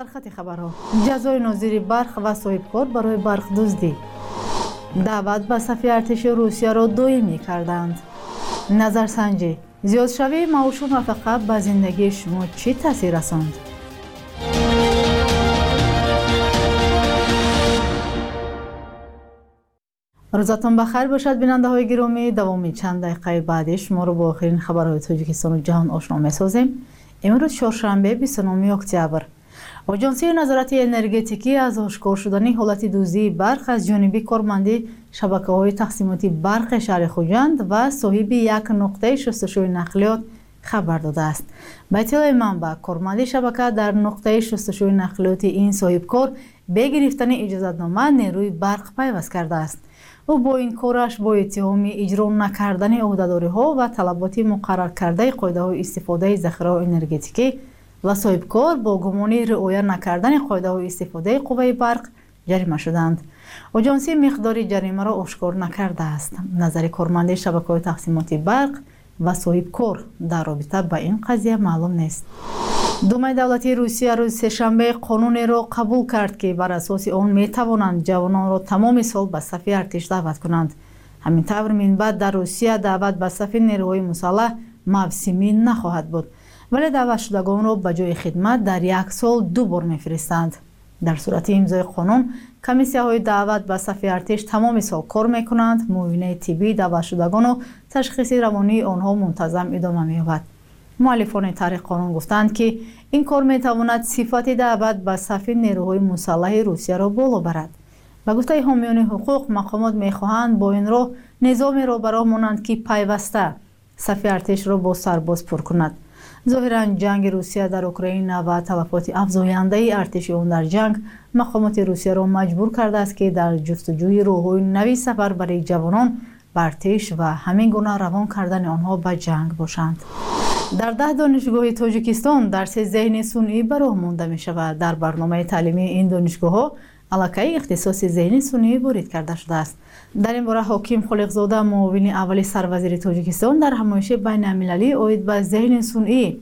سرخط خبرها جزای ناظر برق و صاحبکار برای برق دزدی دعوت به صف ارتش روسیه را دائمی کردند. نظرسنجی زیادشوی معاش و نفقه به زندگی شما چه تاثیر رساند؟ روزتان بخیر باشد بیننده های گرامی. دوامی چند دقیقه بعد شما رو با آخرین خبرهای تاجیکستان و جهان آشنا می‌سازیم. امروز چهارشنبه 29 اکتبر آژانسی نظارت انرژتیکی از آشکار شدن حالت دزدی برق از جانب کارمند شبکه‌های تقسیماتی برق شهر خوجند و صاحب یک نقطه شستشوی نقلیات خبر داده است. به اطلاع منبع کارمند شبکه در نقطه شستشوی نقلیات این صاحب کار به گرفتن اجازه‌نامه نیروی برق پیوست کرده است. او با این کارش با اتهام اجرا نکردن عهده‌داری‌ها و طلبات مقرر کرده قاعده‌های استفاده ذخیره انرژتیکی و صاحب کار با گمان رعایت نکردن قاعده‌های استفاده قوه برق جریمه شدند. آژانسی مقدار جریمه را آشکار نکرده است. نظر کارمند شبکه‌های تقسیماتی برق و صاحب کار در رابطه با این قضیه معلوم نیست. دومای دولتی روسیه روز سه‌شنبه قانونی را قبول کرد که بر اساس آن می توانند جوانان را تمام سال به صف ارتش دعوت کنند. همین طور من بعد در روسیه دعوت به صف نیروهای مسلح موسمی نخواهد بود، ولی دعوت شدگان را به جای خدمت در یک سال 2 بار میفرستند. در صورت امضای قانون کمیسیه‌های دعوت به صف ارتش تمام سال کار میکنند. معاینه طبی دعوت شدگان و تشخیص روانی آنها منتظم ادامه می‌یابد. مؤلفان طرح قانون گفتند که این کار میتواند صفت دعوت به صف نیروهای مسلح روسیه را بالا برد. به گفته حامیان حقوق مقامات میخواهند با این راه نظامی را برای مانند که پیوسته صف ارتش را با سرباز پر کند. ظاهرا جنگ روسیه در اوکراین و تلفات افزاینده ارتش آن در جنگ مقامات روسیه را مجبور کرده است که در جستجوی راه‌های نوی سفر برای جوانان به ارتش و همین گونه روان کردن آنها به جنگ باشند. در 10 دانشگاه تاجیکستان درس ذهن صنعی براه مانده می شود. در برنامه تعلیمی این دانشگاه ها علاقه اختصاص ذهن صنعی وارد کرده شده است. در این باره حکیم خالقزاده معاون اول سروزیر تاجیکستان در همایش بین المللی عاید به ذهن صنعی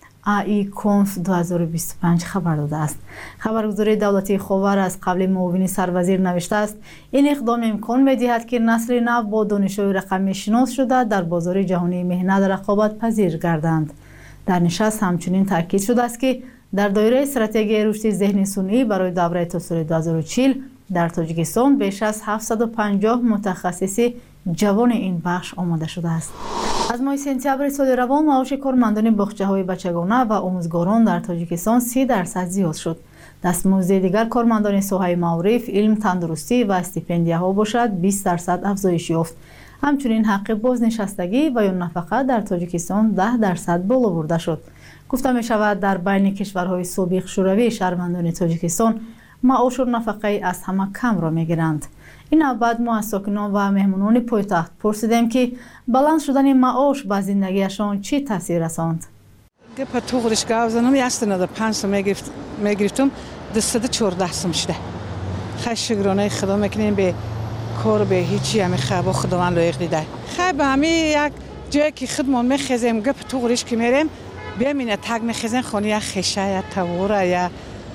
AI-Conf 2025 خبر داده است. خبرگزاری دولتی خاور از قبل معاون سروزیر نوشته است این اقدام امکان می‌دهد که نسل نو با دانش‌های رقمی شناس شده در بازار جهانی مهنت رقابت پذیر گردند. در نشست همچنین تاکید شده است که در دایره استراتژی رشد ذهن صنعی برای دوره تا سال 2040 در تاجیکستان بیش از 750 متخصص جوان این بخش آماده شده است. از ماه سپتامبر سال روان معاش کارمندان باغچه‌های بچگانه و آموزگاران در تاجیکستان 30% زیاد شد. دستمزد دیگر کارمندان ساحه معارف، علم، تندرستی و استیپندیه‌ها باشد 20% افزایش یافت. همچنین حق بازنشستگی و یا نفقه در تاجیکستان 10% بالا برده شد. گفته می شود در بین کشورهای سابق شوروی شهروندان تاجیکستان معاش و نفقه از همه کم را می گیرند. این بعد ما از ساکنان و مهمانان پایتخت پرسیدیم که بلند شدن معاش به زندگیشان چه تاثیر رساند. گپ توغرش گاوزنم یاستنده 5 سوم میگرفتم 214 سوم شده. خیلی شکرانه خدا میکنیم به کار به هیچی همه خبا خداوند لایق دیده. خیلی همه یک جایی که خدمت میخزیم گپ توغرش که میریم ببینه تگ میخزن خونه یا خشه یا توره یا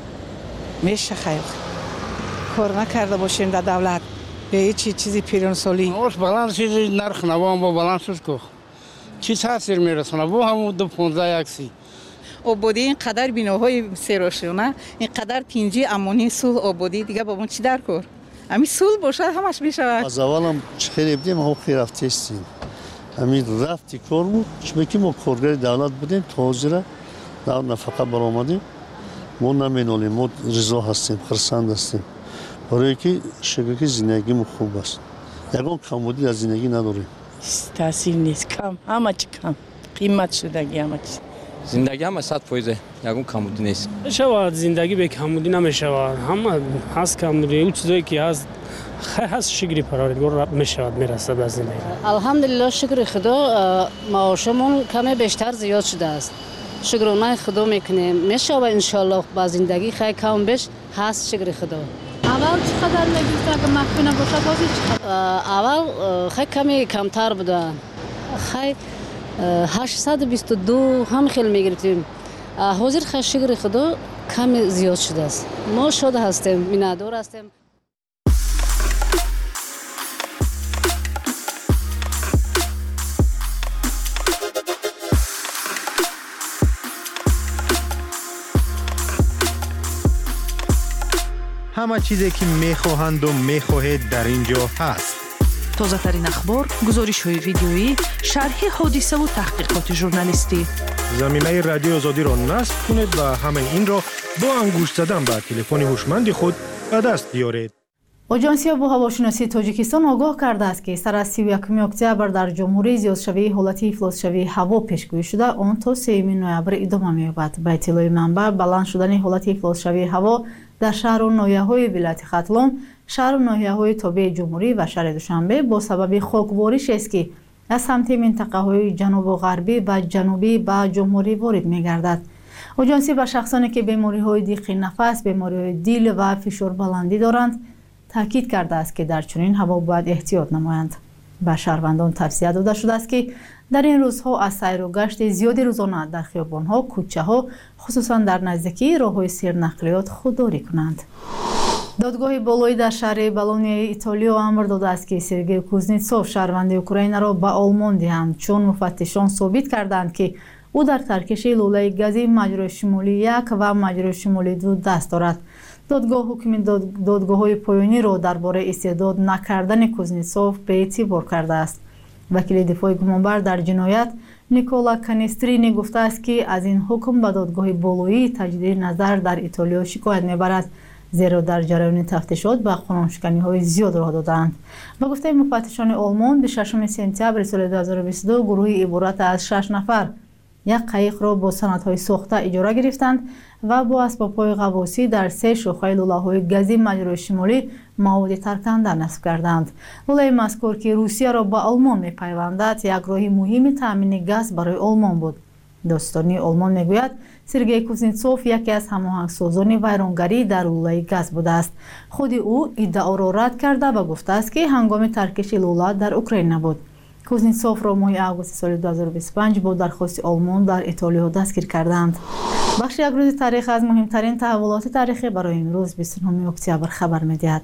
میشه خیلی کار نکرده باشیم در دولت به هیچ چیزی پیران سالی اوش بالانس چیزی نرخ نوام با بالانسش کو چی تاثیر میرسونه بو هم 2.15 1 آبادی اینقدر بناهای سراشونه اینقدر پینجی امانی سول آبادی دیگه بابون چی در کار همین سول باشه همش میشود. از اولم خیلی بدیم ما خیلی رفتیم همین رفتی کار بود چون که ما کارگر دولت بودیم تازه را نفقه برآمدیم ما نمینالیم ما رضا هستیم خرسند هستیم برای که شکر که زندگی ما خوب است یکان کمبودی از زندگی نداریم تاثیر نیست کم همه چی کم قیمت شدگی همه چی زندگی هم 100% یکان کمبودی نیست شود زندگی به کمبودی نمیشود همه هست کمبودی اون چیزایی که هست هست شکری پروردگار میشود میرسه به زندگی الحمدلله شکر خدا معاشمون کمی بیشتر زیاد شده است شکرانه خدا میکنیم میشه و انشالله با زندگی خیلی کم بیش هست شکر خدا. اول چقدر میگیرید اگه مخفی نباشد بازی چقدر؟ اول خیلی کمی کمتر بوده خیلی 822 هم خیلی میگرفتیم حاضر خیلی شکر خدا کم زیاد شده است. ما شاد هستیم، میندار هستیم. همه چیزی که میخواهند و میخواهید در اینجا هست. تازه ترین اخبار، گزارش های ویدیویی، شرح حادثه و تحقیقات ژورنالیستی. زمینه رادیو آزادی را نصب کنید و همه این را با انگشت زدن به تلفن هوشمند خود به دست بیارید. آژانس آب و هواشناسی تاجیکستان آگاه کرده است که سر از 31 اکتبر در جمهوری زیادشوی حالت افلاسشوی هوا پیشگویی شده، آن تا 3 نوامبر ادامه می‌یابد. به اطلاع منبع، بلند شدن حالت افلاسشوی هوا در شهر و ناحیه‌های ولایت ختلون، شهر و ناحیه‌های تابع جمهوری و شهر دوشنبه با سبب خاکباریش است که از سمت منطقه‌های جنوب و غربی و جنوبی به جمهوری وارد می‌گردد. آژانس به شخصانی که بیماری‌های دیق نفس، بیماری‌های دیل و فشار بلندی دارند تاکید کرده است که در چنین هوا باید احتیاط نمایند. به شهروندان توصیه داده شده است که در این روزها از سیر و گشت زیادی روزانه در خیابان‌ها، کوچه‌ها، خصوصا در نزدیکی راه‌های سیرنقلیات خودداری کنند. دادگاه بالایی در شهر بالونیا ایتالیا امر داده است که سرگئی کوزنیتسوف شهروند اوکراین را به آلمان دهند، چون مفتشان ثابت کردند که او در ترکش لوله گازی مجرای شمالی 1 و مجرای شمالی 2 دست دارد. دادگاه حکم دادگاه‌های پایانی را درباره استعداد نکردن کوزنیتسوف به اعتبار کرده است. وکیل دفاع گمانبر در جنایت نیکولا کانسترینی گفته است که از این حکم به دادگاه بالایی تجدید نظر در ایتالیا شکایت می‌برد، زیرا در جریان تفتیشات به قانونشکنی‌های زیاد راه دادند. به گفته مفتشان آلمان، 26 سپتامبر سال 2022 گروهی عبارت از 6 نفر یک قایق را با سندهای ساخته اجاره گرفتند و با اسباب‌های غواصی در 3 شاخه لوله‌های گازی مجرای شمالی مواد ترکننده نصب کردند. لوله مذکور که روسیه را به آلمان می‌پیوندد، یک راه مهم تامین گاز برای آلمان بود. داستانی آلمان میگوید سرگئی کوزنیتسوف یکی از هماهنگسازان ویرانگری در لوله گاز بوده است. خود او ادعا را رد کرده و گفته است که هنگام ترکش لوله در اوکراین نبود. کوزنیتسوف را ماه آگوست سال 2025 با درخواست آلمان در ایتالیا دستگیر کردند. بخش یک روز تاریخ از مهمترین تحولات تاریخی برای امروز 29 اکتبر خبر می‌دهد.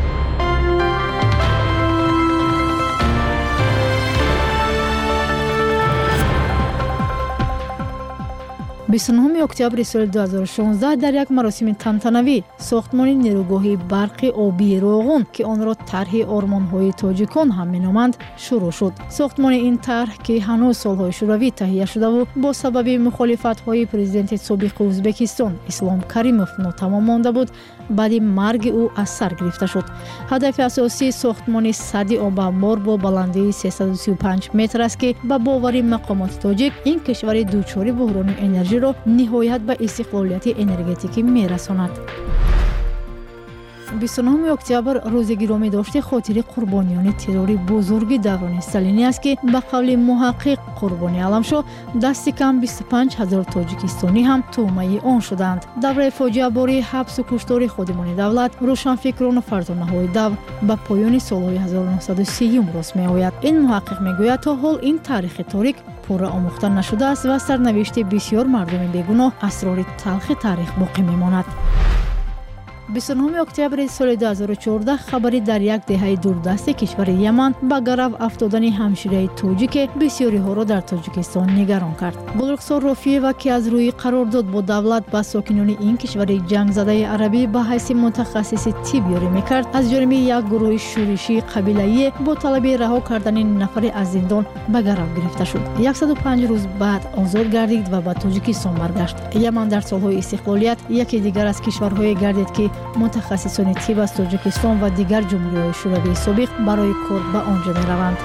29 اکتبر سال 2016 در یک مراسم تنتنوی ساختمان نیروگاه برق آبی روغن که آن را طرح آرمان‌های تاجیکان هم می‌نامند شروع شد. ساختمان این طرح که هنوز سال‌های شوروی تهیه شده و با سبب مخالفت‌های پرزیدنت سابق ازبکستان اسلام کریموف ناتمام مانده بود، بعد مرگ او از سر گرفته شد. هدف اساسی ساختمان سد آب انبار با بلندی 335 متر است که به باور مقامات تاجیک این کشور دوچاری بحران انرژی را نهایت به استقلالیت انرژتیکی می‌رساند. 29 اکتبر روز گرامی داشته خاطر قربانیان تروری بزرگ دوران استالینی است که به قول محقق قربانی علمشو دست کم 25,000 تاجیکستانی هم تومه آن شدند. دوره فاجعه باری حبس و کشتار خودمان دولت روشنفکران و فرزانه‌های دور به پایان سال‌های 1930 راست می‌آید. این محقق میگوید تا حال این تاریخ تاریک پورا آموخته نشده است و سرنوشت بسیار مردم بیگناه اسرار تلخ تاریخ باقی میماند. 29 اکتبر سال 2014 خبری در یک دهه دوردست کشور یمن به گرو افتادن همشیره تاجیک بسیاری ها را در تاجیکستان نگران کرد. بزرگسال رافیه که از روی قرارداد با دولت به ساکنان این کشور جنگ زده عربی به حیث متخصص طب یاری میکرد، از جانب یک گروه شورشی قبیله‌ای با طلب رها کردن نفر از زندان به گرو گرفته شد. 105 روز بعد آزاد گردید و به تاجیکستان برگشت. یمن در سالهای استقلالیت یکی دیگر از کشورهای گردید که متخصصان طب از تاجیکستان و دیگر جمهوری‌های شوروی سابق برای کار به آنجا می‌روند.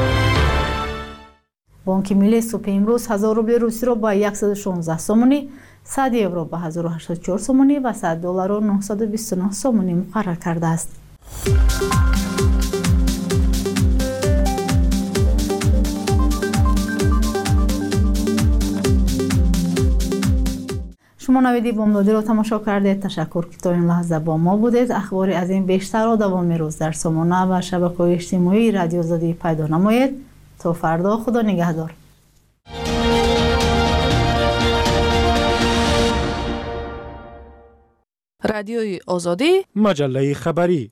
بانک ملی صبح امروز 1000 روبل روسی را با 116 سومانی، 100 یورو با 1084 سومانی و 100 دلار را 929 سومانی مقرر کرده است. شما نویدی بامدادی را تماشا کردید. تشکر که تا این لحظه با ما بودید. اخباری از این بیشتر را دوام روز در سامانه و شبکه‌های اجتماعی رادیو آزادی پیدا نمایید. تا فردا، خدا نگهدار. رادیوی آزادی، مجله خبری.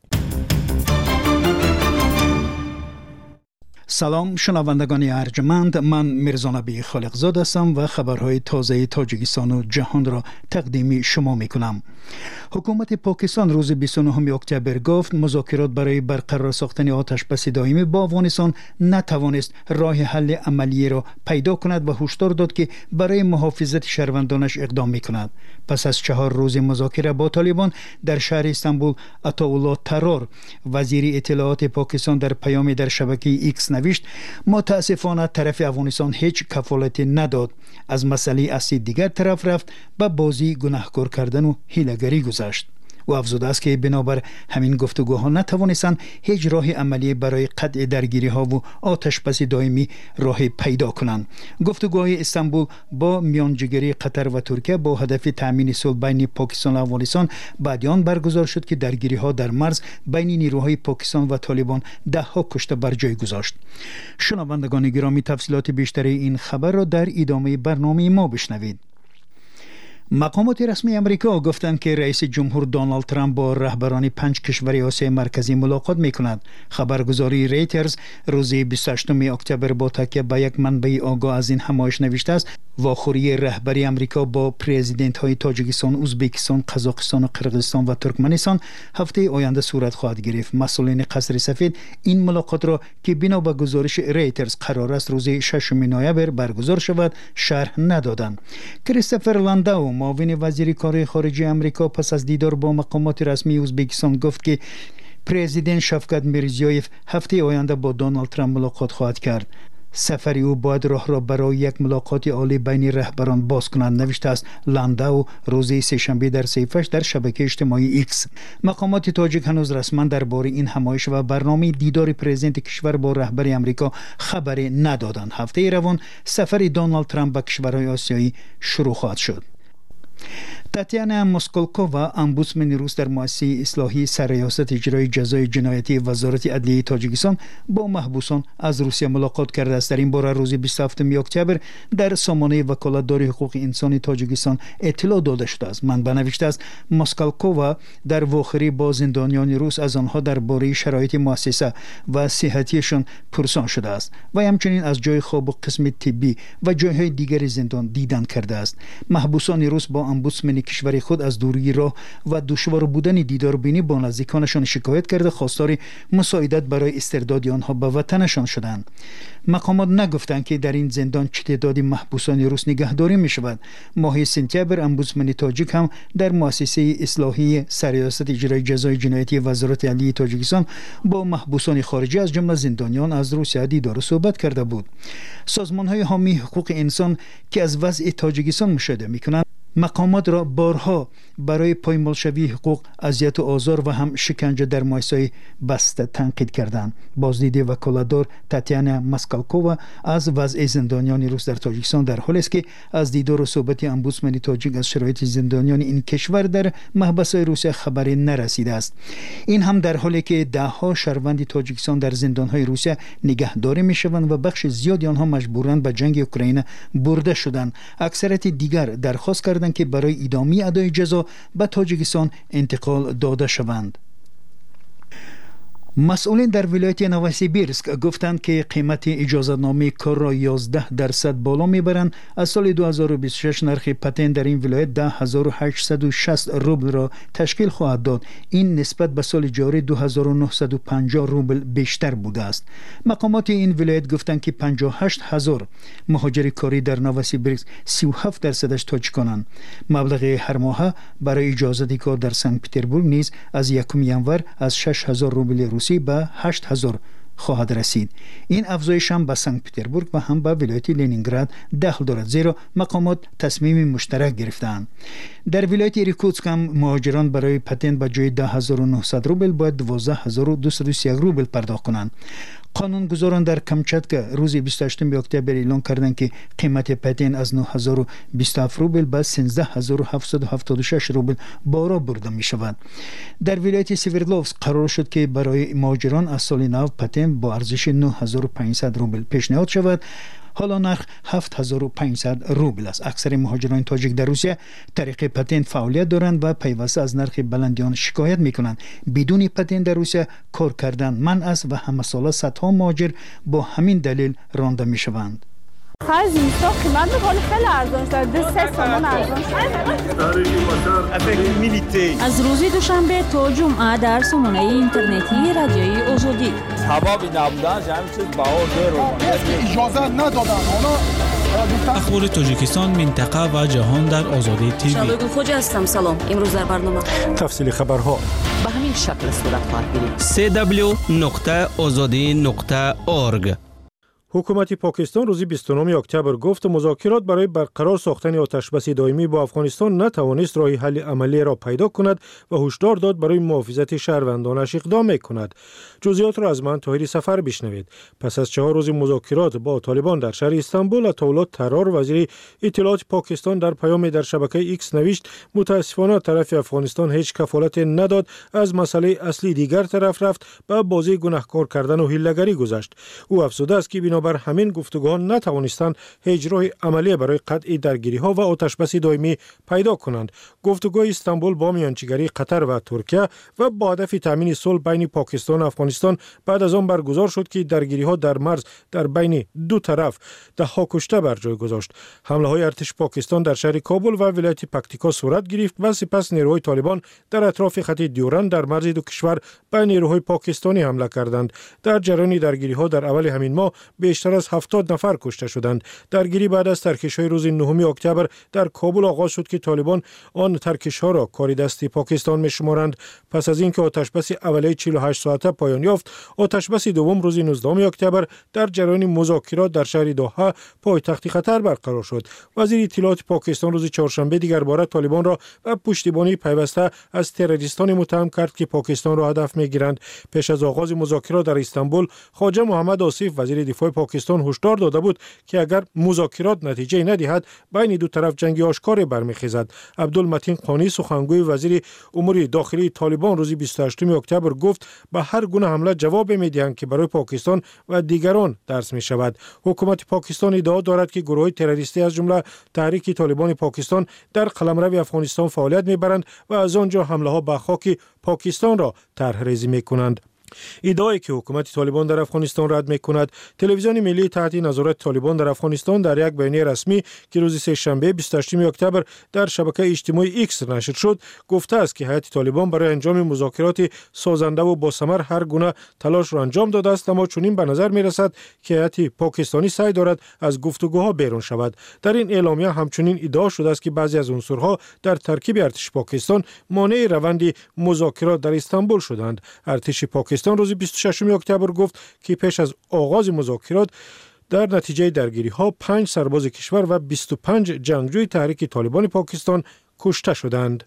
سلام شنوندگان ارجمند، من میرزا نبی خالقزاد هستم و خبرهای تازه تاجیکستان و جهان را تقدیم شما می کنم. حکومت پاکستان روز 29 اکتبر گفت مذاکرات برای برقرار ساختن آتشبس دائمی با افغانستان نتوانست راه حل عملی را پیدا کند و هشدار داد که برای محافظت شهروندانش اقدام می کند. پس از 4 روز مذاکره با طالبان در شهر استانبول، عطاالله طرار وزیر اطلاعات پاکستان در پیامی در شبکه ایکس نوشت متاسفانه طرف افغانستان هیچ کفالتی نداد، از مسئله اصلی دیگر طرف رفت به بازی گناهکار کردن و حیله‌گری گذاشت. و افزوده است که بنابر همین گفتگوها نتوانستند هیچ راه عملی برای قطع درگیری ها و آتشبس دائمی راه پیدا کنند. گفتگوهای استانبول با میانجیگری قطر و ترکیه با هدف تامین صلح بین پاکستان و افغانستان بعد آن برگزار شد که درگیری ها در مرز بین نیروهای پاکستان و طالبان 10 کشته بر جای گذاشت. شنوندگان گرامی، تفصیلات بیشتر این خبر را در ادامه برنامه ما بشنوید. مقامات رسمی امریکا گفتند که رئیس جمهور دونالد ترامپ با رهبران 5 کشور آسیای مرکزی ملاقات می‌کند. خبرگزاری ریترز روز 28 اکتبر با تکیه به یک منبع آگاه از این همایش نوشته است واخوری رهبری امریکا با پرزیدنت‌های تاجیکستان، ازبکستان، قزاقستان و قرقیزستان و ترکمنستان هفته آینده صورت خواهد گرفت. مسئولین قصر سفید این ملاقات را که بنا به گزارش ریترز قرار است روز 6 نوامبر برگزار شود شرح ندادند. کریستوفر لنداو معاون وزیر کار خارجه امریکا پس از دیدار با مقامات رسمی ازبکستان گفت که پرزیدنت شفقت میرزیویف هفته آینده با دونالد ترامپ ملاقات خواهد کرد. سفر او باید راه را برای یک ملاقات عالی بین رهبران باز کنند، نوشته است لنداو روز سه‌شنبه در صفحه‌اش در شبکه اجتماعی ایکس. مقامات تاجیک هنوز رسما درباره این همایش و برنامه دیدار پرزیدنت کشور با رهبر امریکا خبری ندادند. هفته روان سفر دونالد ترامپ به کشورهای آسیایی شروع خواهد شد. تاتیانا موسکولکووا امبودسمن روس در مؤسسه اصلاحی سرریاست اجرای جزای جنایتی وزارت عدلیه تاجیکستان با محبوسان از روسیه ملاقات کرده است. در این باره روز 27 اکتبر در سامانه وکالتدار حقوق انسان تاجیکستان اطلاع داده شده است. منبع نوشته است موسکولکووا در واخری با زندانیان روس از آنها درباره شرایط مؤسسه و صحتیشان پرسان شده است و همچنین از جای خواب و قسم طبی و جایهای دیگر زندان دیدن کرده است. محبوسان روس با امبودسمن کشور خود از دوری راه و دشوار بودن دیدار بینی با نزدیکانشان شکایت کرده خواستار مساعدت برای استرداد آنها به وطنشان شدند. مقامات نگفتند که در این زندان چه تعدادی محبوسان روس نگهداری می شود. ماه سپتامبر امبودسمن تاجیک هم در مؤسسه اصلاحی سرریاست اجرای جزای جنایتی وزارت عدلیه تاجیکستان با محبوسان خارجی از جمله زندانیان از روسیه دیدار و صحبت کرده بود. سازمان‌های حامی حقوق انسان که از وضع تاجیکستان مشاهده می‌کنند مقامات را بارها برای پایمالشوی حقوق، اذیت و آزار و هم شکنجه در مؤسسه بسته تنقید کردند. بازدید وکالتدار تاتیانا موسکولکووا از وضع زندانیان روس در تاجیکستان در حالی است که از دیدار و صحبت امبودسمن تاجیک از شرایط زندانیان این کشور در محبس‌های روسیه خبری نرسیده است. این هم در حالی که ده‌ها شهروند تاجیکستان در زندان‌های روسیه نگهداری می‌شوند و بخش زیادی آنها مجبوراً به جنگ اوکراین برده شدند. اکثریت دیگر درخواست کردند که برای ادامه ادای جزا به تاجیکستان انتقال داده شوند. مسئولین در ولایت نوسیبیرسک گفتند که قیمت اجازه‌نامه کار را 11% بالا میبرند. از سال 2026 نرخ پتن در این ولایت 10,860 روبل را تشکیل خواهد داد. این نسبت به سال جاری 2,950 روبل بیشتر بوده است. مقامات این ولایت گفتند که 58,000 مهاجر کاری در نوسیبیرسک 37% تاجیکانند. مبلغ هر ماه برای اجازه کار در سنت پترزبورگ نیز از 1 ینور از 6,000 روبل روسی به 8,000 خواهد رسید. این افزایش هم به سنت پترزبورگ و هم به ولایت لنینگراد دخل دارد، زیرا مقامات تصمیم مشترک گرفتند. در ولایت ایرکوتسک هم مهاجران برای پتن به جای 10,900 روبل باید 12,231 روبل پرداخت کنند. قانونگذاران در کامچاتکا روز 28 اکتبر اعلام کردند که قیمت پتن از 9,027 روبل به 13,776 روبل بالا برده می شود. در ولایت سیوردلوفسک قرار شد که برای مهاجران از سال نو پتن با ارزش 9,500 روبل پیشنهاد شود. حالا نرخ 7500 روبل است. اکثر مهاجران تاجیک در روسیه طریق پتنت فعالیت دارند و پیوسته از نرخ بلندیان شکایت میکنند. بدون پتنت در روسیه کار کردن منع است و همه ساله صدها مهاجر با همین دلیل رانده میشوند. خرج اینستا قیمت میکنه خیلی ارزان شده، 3 تومان ارزان شده. از روز دوشنبه تا جمعه در سامانه اینترنتی رادیوی آزادی حبابی نبودن همین چیز بهار اجازه ندادن. اخبار تاجیکستان، منطقه و جهان در آزادی تیوی. شبگون خوجا هستم. سلام. امروز در برنامه تفصیل خبرها به همین شکل صورت خواهد گرفت. www.azadi.org. حکومت پاکستان روز 29 اکتبر گفت مذاکرات برای برقرار ساختن آتشبس دائمی با افغانستان نتوانست راه حل عملی را پیدا کند و هشدار داد برای محافظت شهروندانش اقدام می‌کند. جزئیات را از من طاهری سفر بشنوید. پس از 4 روز مذاکرات با طالبان در شهر استانبول، اطاولات ترار وزیر اطلاعات پاکستان در پیامی در شبکه ایکس نوشت متاسفانه طرف افغانستان هیچ کفالت نداد، از مسئله اصلی دیگر طرف رفت و بازی گناهکار کردن و حیله‌گری گذاشت. او افزوده است که بر همین گفتگوها نتوانستند هیچ راه عملی برای قطع درگیری‌ها و آتشبس دائمی پیدا کنند. گفتگوهای استانبول با میانجیگری قطر و ترکیه و با هدف تامین صلح بین پاکستان و افغانستان بعد از آن برگزار شد که درگیری‌ها در مرز در بین دو طرف ده‌ها کشته بر جای گذاشت. حمله‌های ارتش پاکستان در شهر کابل و ولایت پکتیکا صورت گرفت و سپس نیروهای طالبان در اطراف خط دیورند در مرز دو کشور به نیروهای پاکستانی حمله کردند. در جریان درگیری‌ها در اول همین ماه بیشتر از 70 نفر کشته شدند. درگیری بعد از ترکش‌های روز 9 اکتبر در کابل آغاز شد که طالبان آن ترکش‌ها را کار دستی پاکستان می‌شمارند. پس از اینکه آتشبس اولیه 48 ساعته پایان یافت، آتشبس دوم روز 19 اکتبر در جریان مذاکرات در شهر دوحه پایتخت قطر برقرار شد. وزیر اطلاعات پاکستان روز چهارشنبه دیگر بار طالبان را و پشتیبانی پیوسته از تروریستان متهم کرد که پاکستان را هدف می‌گیرند. پیش از آغاز مذاکرات در استانبول، خواجه محمد آصف وزیر دفاع پاکستان هشدار داده بود که اگر مذاکرات نتیجه ندهد بین دو طرف جنگ آشکار برمیخیزد. عبدالمتین قانی سخنگوی وزیر امور داخلی طالبان روز 28 اکتبر گفت به هر گونه حمله جواب میدهند که برای پاکستان و دیگران درس می شود. حکومت پاکستان ادعا دارد که گروه‌های تروریستی از جمله تحریک طالبان پاکستان در قلمرو افغانستان فعالیت میبرند و از آنجا حمله‌ها به خاک پاکستان را طرح‌ریزی میکنند. ادعایی که حکومت طالبان در افغانستان رد می‌کند. تلویزیون ملی تحت نظارت طالبان در افغانستان در یک بیانیه رسمی که روز سه‌شنبه 28 اکتبر در شبکه اجتماعی ایکس نشر شد گفته است که هیئت طالبان برای انجام مذاکرات سازنده و با ثمر هر گونه تلاش را انجام داده است، اما چنین به نظر می‌رسد که هیئت پاکستانی سعی دارد از گفتگوها بیرون شود. در این اعلامیه همچنین ادعا شده است که بعضی از عنصرها در ترکیب ارتش پاکستان مانع روند مذاکرات در استانبول شدند. ارتش پاکستان روز 26 اکتبر گفت که پیش از آغاز مذاکرات در نتیجه درگیری‌ها 5 سرباز کشور و 25 جنگجوی تحریک طالبان پاکستان کشته شدند.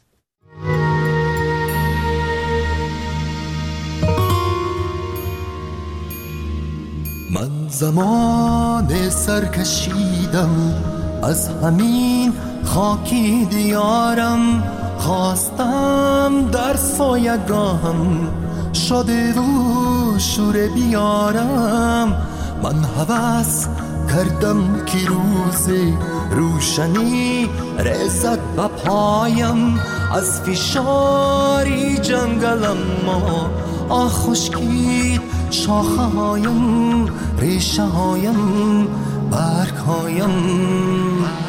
من زمان سرکشیدم از همین خاکی دیارم، خواستم در سایگاهم شده و شور بیارم. من هوس کردم که روز روشنی رسد به پایم، از فشاری جنگلم ما خشکید شاخه هایم، ریشه هایم، برگ هایم.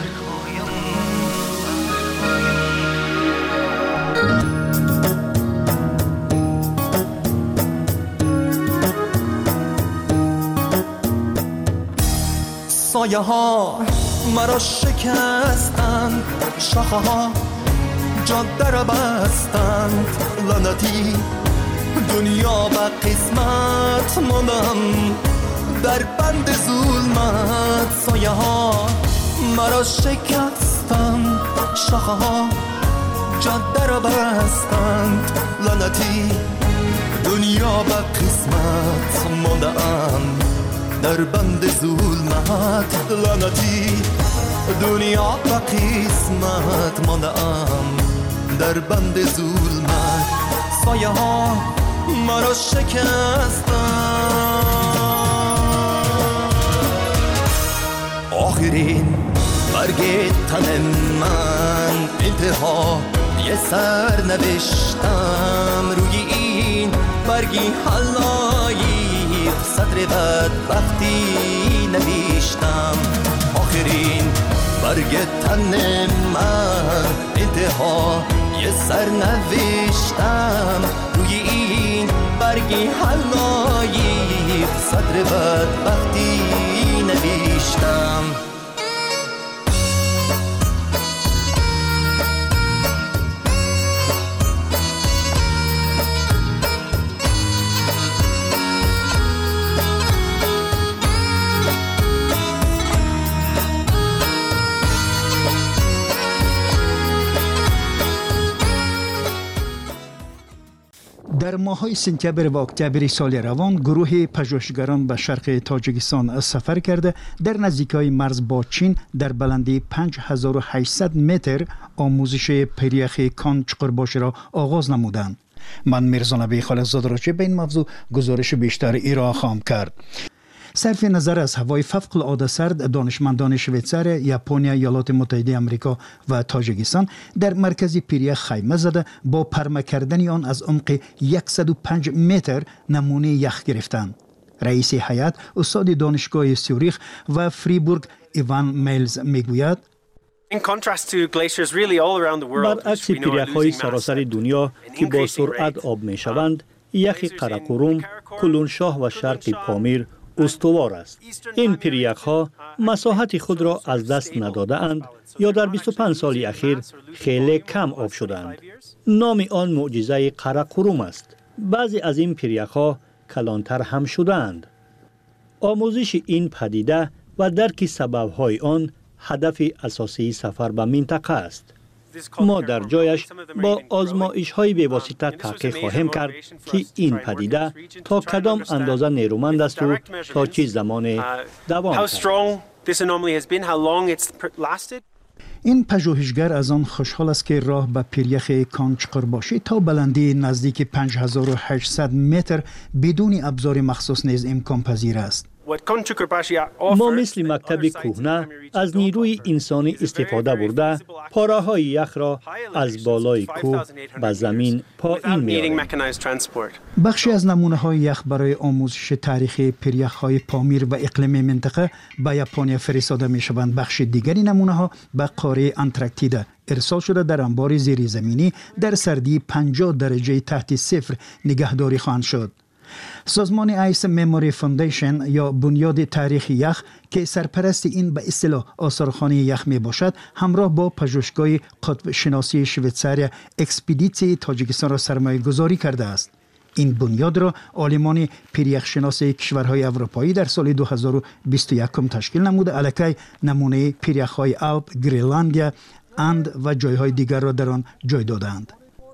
سایه ها مرا شکستند، شاخه ها جاده را بستند، لعنتی دنیا به قسمت ماندم در بند ظلمت. سایه ها مرا شکستند، شاخه ها جاده را بستند، لعنتی دنیا به قسمت ماندم در بند ظلمت. لعنتی دنیا به قسمت ماندم در بند ظلمت. سایه ها مرا شکستند. آخرین برگ تن من انتها یه سر نوشتم روی این برگی حلایی سطر بدبختی نوشتم آخرین برگ تن من انتها یه سر نوشتم روی این برگی حلایی سطر بدبختی نوشتم در ماه‌های سپتامبر و اکتبر سال روان گروه پژوهشگران به شرق تاجیکستان سفر کرده در نزدیکی مرز با چین در بلندی 5800 متر آموزش پیریخ کان چقرباش را آغاز نمودند. من میرزا نبی خالقزاده را به این موضوع گزارش بیشتر ایرا خواهم کرد. صرف نظر از هوای فوق العاده سرد، دانشمندان شویتزار، ژاپن، ایالات متحده آمریکا و تاجیکستان در مرکز پیریخ خیمه زده با پرمه کردن آن از عمق 105 متر نمونه یخ گرفتند. رئیس هیئت استاد دانشگاه سیوریخ و فریبورگ ایوان میلز میگوید برعکس پیریخ‌های سراسر دنیا که با سرعت آب می‌شوند، یخ قراقرم، کلونشاه و شرق پامیر استوار است. این پیریخ‌ها مساحت خود را از دست نداده اند یا در 25 سال اخیر خیلی کم آب شدند. نام آن معجزه قراقرم است. بعضی از این پیریخ‌ها کلانتر هم شدند. آموزش این پدیده و درک سبب‌های آن هدف اساسی سفر به منطقه است. ما در جایش با آزمایش‌های بی‌واسطه تحقیق خواهیم کرد که این پدیده تا کدام اندازه نیرومند است و تا چه زمان دوام خواهد. این پژوهشگر از آن خوشحال است که راه به پیریخ کان چقرباشی تا بلندی نزدیک 5800 متر بدون ابزار مخصوص نیز امکان پذیر است. ما مثل مکتب کهنه از نیروی انسانی استفاده برده پاره های یخ را از بالای کوه به زمین پایین می‌آوریم. بخشی از نمونه های یخ برای آموزش تاریخی پیریخ های پامیر و اقلیم منطقه به ژاپن فرستاده می شوند. بخش دیگری نمونه ها به قاره انتارکتیدا ارسال شده در انبار زیر زمینی در سردی 50 درجه تحت صفر نگهداری خواهند شد. سازمان آیس مموری فاندیشن یا بنیاد تاریخ یخ که سرپرست این به اصطلاح آثارخانه یخ می باشد، همراه با پژوهشگاه قطب شناسی شویتزار اکسپدیسی تاجیکستان را سرمایه گذاری کرده است. این بنیاد را عالمان پیریخ شناسی کشورهای اروپایی در سال 2021 تشکیل نموده الکی نمونه پیریخ های آلپ، گرینلندیا، اند و جایهای دیگر را در آن جای دادند.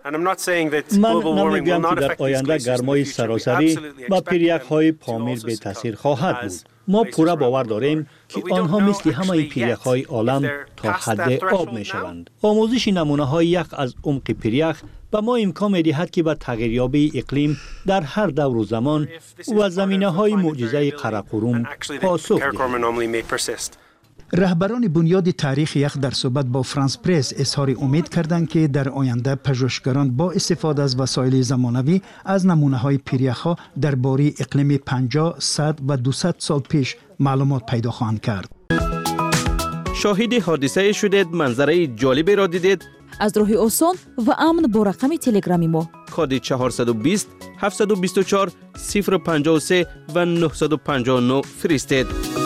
من نمیگم که در آینده گرمای سراسری و پیریخ‌های پامیر به تاثیر خواهد بود. ما پورا باور داریم که آنها مثل همه پیریخ‌های عالم تا حد آب می‌شوند. آموزش نمونه‌های یخ از عمق پیریخ به ما امکان می‌دهد که به تغییریابی اقلیم در هر دور و زمان و زمینه‌های معجزه قراقرم پاسخ دهیم. رهبران بنیاد تاریخ یخ در صحبت با فرانس پرس اظهار امید کردند که در آینده پژوهشگران با استفاده از وسایل زمانوی از نمونه‌های پیریخ‌ها درباره اقلیم 50، 100 و 200 سال پیش معلومات پیدا خواهند کرد. شاهد حادثه شدید، منظره جالبی را دیدید؟ از راه آسان و امن با رقم تلگرامی ما کد 420 724 053 و 959 فرستید.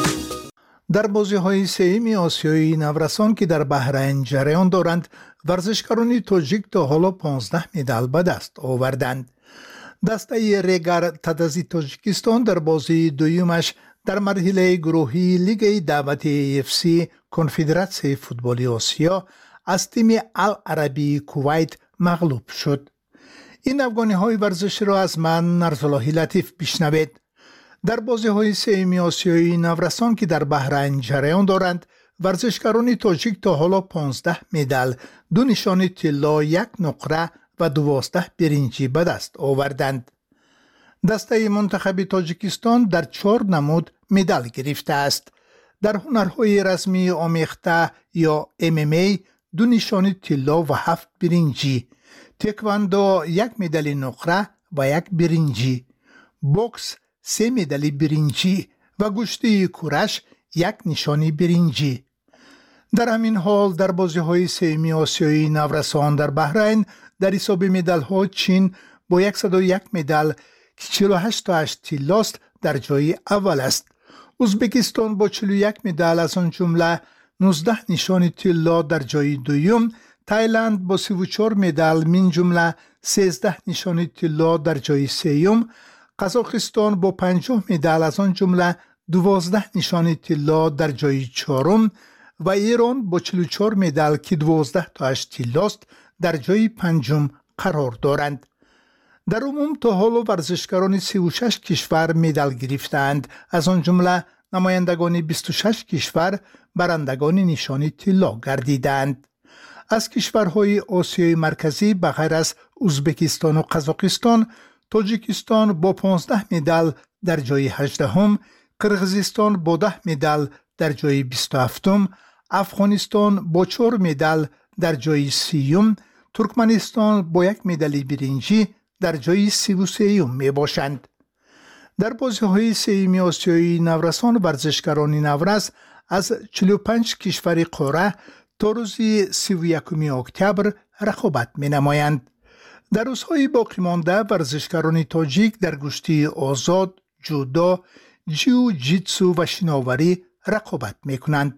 در بازی‌های سه‌م آسیایی نورسان که در بحرین جریان دارند، ورزشکاران تاجیک تا حالا 15 مدال به دست آوردند. دسته رگر تدزی تاجیکستان در بازی دویمش در مرحله گروهی لیگ دعوتی AFC کنفدراسیون فوتبال آسیا از تیم العربی کویت مغلوب شد. این افغانی‌های ورزشی را از من نرزاللهی لطیف بشنوید. در بازی‌های سه‌م آسیایی نورسان که در بحرین جریان دارند، ورزشکاران تاجیک تا حالا 15 مدال، 2 نشان طلا، 1 نقره و 12 برنجی به دست آوردند. دسته منتخب تاجیکستان در 4 نمود مدال گرفته است. در هنرهای رسمی آمیخته یا MMA 2 نشان طلا و 7 برنجی، تکواندو 1 مدال نقره و 1 برنجی، بوکس 3 مدال برنجی و گشتی کورش 1 نشان برنجی. در همین حال در بازی‌های سهمی آسیایی نورسان در بحرین در حساب مدال‌ها چین با 101 مدال که 48 تا 8 طلاست در جای اول است. ازبکستان با 41 مدال از آن جمله 19 نشان طلا در جای دوم، تایلند با 34 مدال من جمله 13 نشان طلا در جای سوم، قزاقستان با 50 مدال از آن جمله 12 نشان طلا در جای چهارم و ایران با 44 مدال که 12 تا 8 طلاست در جای پنجم قرار دارند. در عموم تا حال ورزشکاران 36 کشور مدال گرفتند، از آن جمله نمایندگان 26 کشور برندگان نشان طلا گردیدند. از کشورهای آسیای مرکزی به غیر از ازبکستان و قزاقستان، تاجیکستان با 15 مدال در جای 18م، قرقیزستان با 10 مدال در جای 27م، افغانستان با 4 مدال در جای 30م، ترکمنستان با 1 مدال برنجی در جای 33م می باشند. در بازی‌های سهمی آسیایی نورسان ورزشکاران نورس از 45 کشور قاره تا روز 31 اکتبر رقابت می نمایند. در روزهای باقی مانده ورزشکاران تاجیک در گشتی آزاد، جودو، جیو جیتسو و شناوری رقابت می کنند.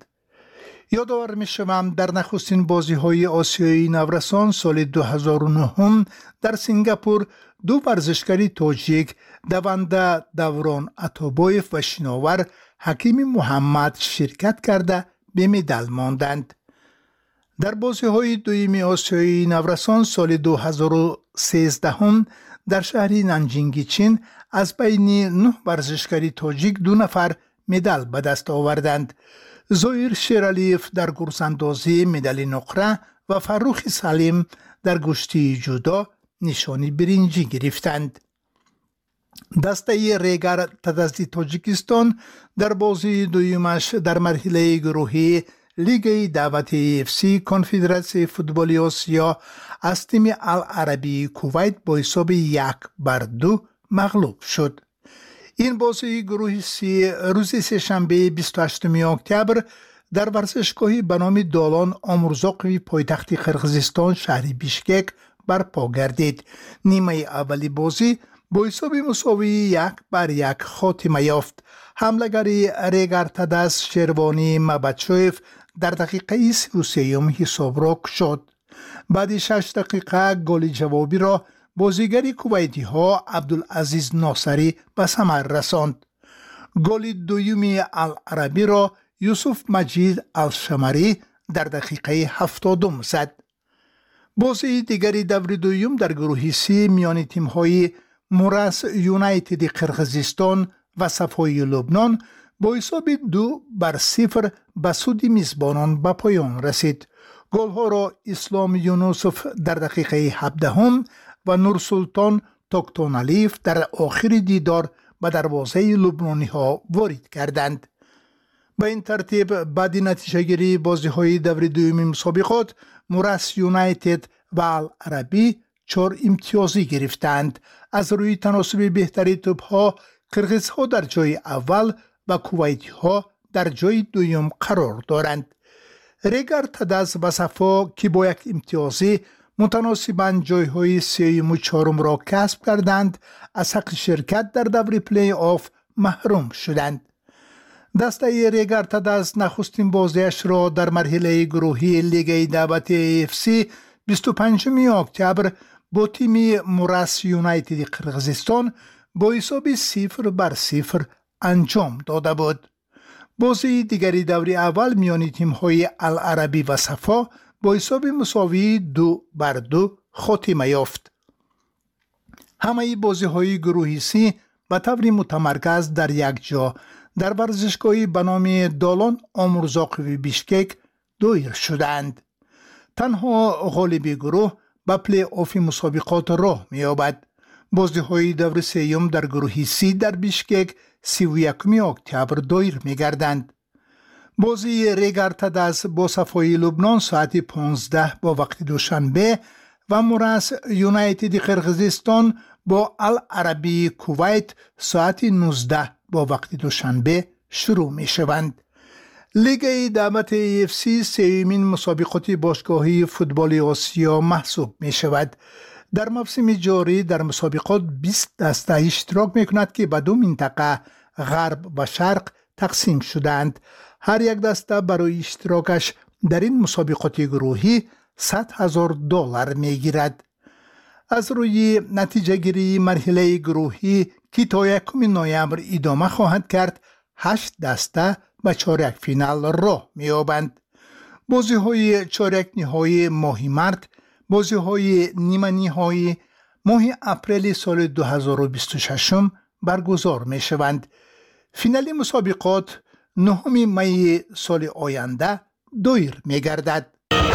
یادآور می شوم در نخستین بازی‌های آسیایی نورسان سال 2009 در سنگاپور 2 ورزشکار تاجیک دونده دوران عطابایف و شناور حکیم محمد شرکت کرده به مدال ماندند. در بازی‌های دوم آسیایی نورسان سال 2013 در شهر نانجینگ چین از بین 9 ورزشکار تاجیک 2 نفر مدال به دست آوردند. زویر شیرالیف در گرزاندازی مدال نقره و فروخ سلیم در گشتی جودو نشانی برنجی گرفتند. دسته ریگر تدزدی تاجیکستان در بازی دویمش در مرحله گروهی لیگ دعوتی FC کنفدراسیون فوتبال آسیا از تیم العربی کویت با حساب 1-2 مغلوب شد. این بازی گروه سی روز سه‌شنبه 28 اکتبر در ورزشگاهی به نام دالان آمورزاقوی پایتخت قرقیزستان شهر بیشکک برپا گردید. نیمه اولی بازی با حساب مساوی 1-1 خاتمه یافت. حمله‌گری ریگر تدس شیروانی مبچویف در دقیقه 33 حساب را کشاد. بعد 6 دقیقه گل جوابی را بازیگر کویتی ها عبدالعزیز ناصری به ثمر رساند. گل دوم العربی را یوسف مجید الشمری در دقیقه 70 زد. بازی دیگری دور دوم در گروه سی میان تیم های موراس یونایتد قرقیزستان و صفای لبنان با حساب 2-0 به سود میزبانان به پایان رسید. گل ها را اسلام یونوسف در دقیقه 17 و نورسلطان توکتونالیف در آخر دیدار به دروازه لبنانی ها وارد کردند. به این ترتیب بعد نتیجه گیری بازی های دور دوم مسابقات موراس یونایتد و العربی 4 امتیازی گرفتند. از روی تناسب بهتری توپ ها قرقیز ها در جای اول و کویتی ها در جای دوم قرار دارند. ریگر تدز و صفا که با 1 امتیازی متناسباً جایهای 3 و 4 را کسب کردند از حق شرکت در دور پلی آف محروم شدند. دسته ریگر تدز نخستین بازیش را در مرحله گروهی لیگ دعوتی FC 25 اکتبر با تیم موراس یونایتد قرقیزستان با حساب 0-0 انجام داده بود. بازی دیگری دور اول میان تیم های العربی و صفا با حساب مساوی 2-2 خاتمه یافت. همه بازی های گروهی سی به طور متمرکز در یک جا در ورزشگاهی به نام دالان آمورزاقوی بیشکک دایر شدند. تنها غالب گروه به پلی آف مسابقات راه می‌یابد. بازی های دور سوم در گروه سی در بیشکک 31 اکتبر دایر می‌گردند. بازی ریگارتاداس با صفای لبنان ساعت 15 با وقت دوشنبه و موراس یونایتد قرقیزستان با العربی کویت ساعت 19 با وقت دوشنبه شروع می شوند. لیگ دعوت AFC سومین مسابقات باشگاهی فوتبال آسیا محسوب می شود. در موسم جاری در مسابقات 20 دسته اشتراک می کند که به دو منطقه غرب و شرق تقسیم شدند. هر یک دسته برای اشتراکش در این مسابقات گروهی $100,000 می گیرد. از روی نتیجه گیری مرحله گروهی که تا 1 نوامبر ادامه خواهد کرد 8 دسته به چهارک فینال راه می یابند. بازی های چهارک نهایی ماه مارس، بازی های نیمه نهایی ماه اپریل سال 2026 برگزار می شوند. فینال مسابقات 9 می سال آینده دایر می گردد.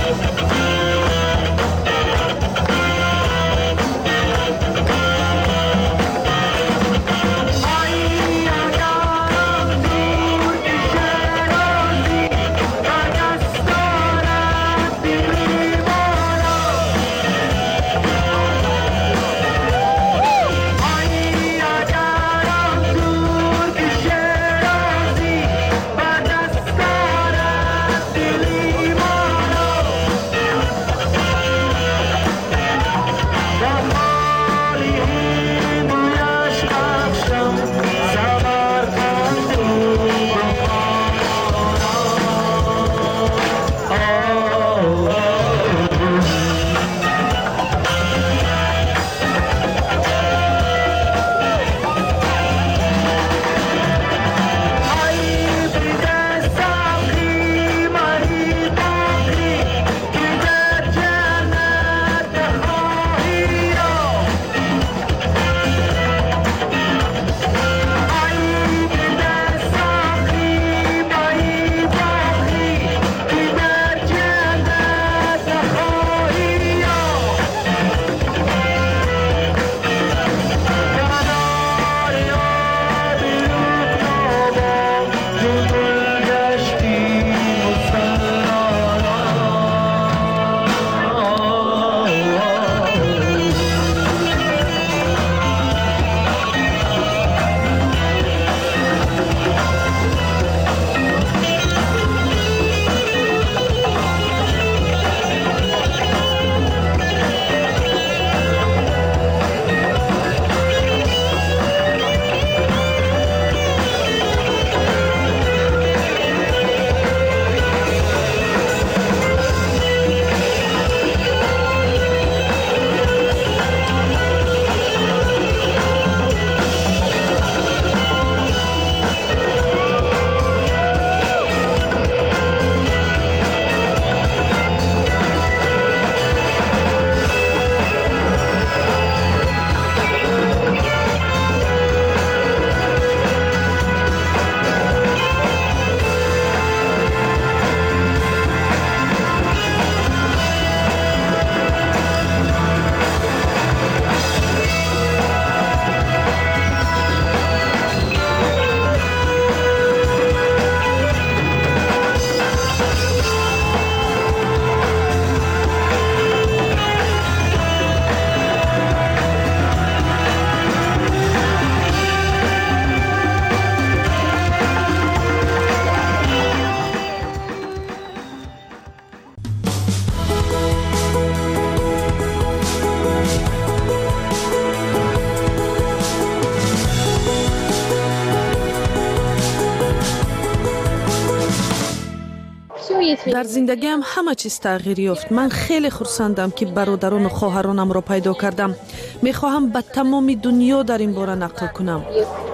در زندگیم همه چیز تغییر یافت. من خیلی خرسندم که برادران و خواهرانم را پیدا کردم. میخواهم به تمام دنیا در این باره نقل کنم.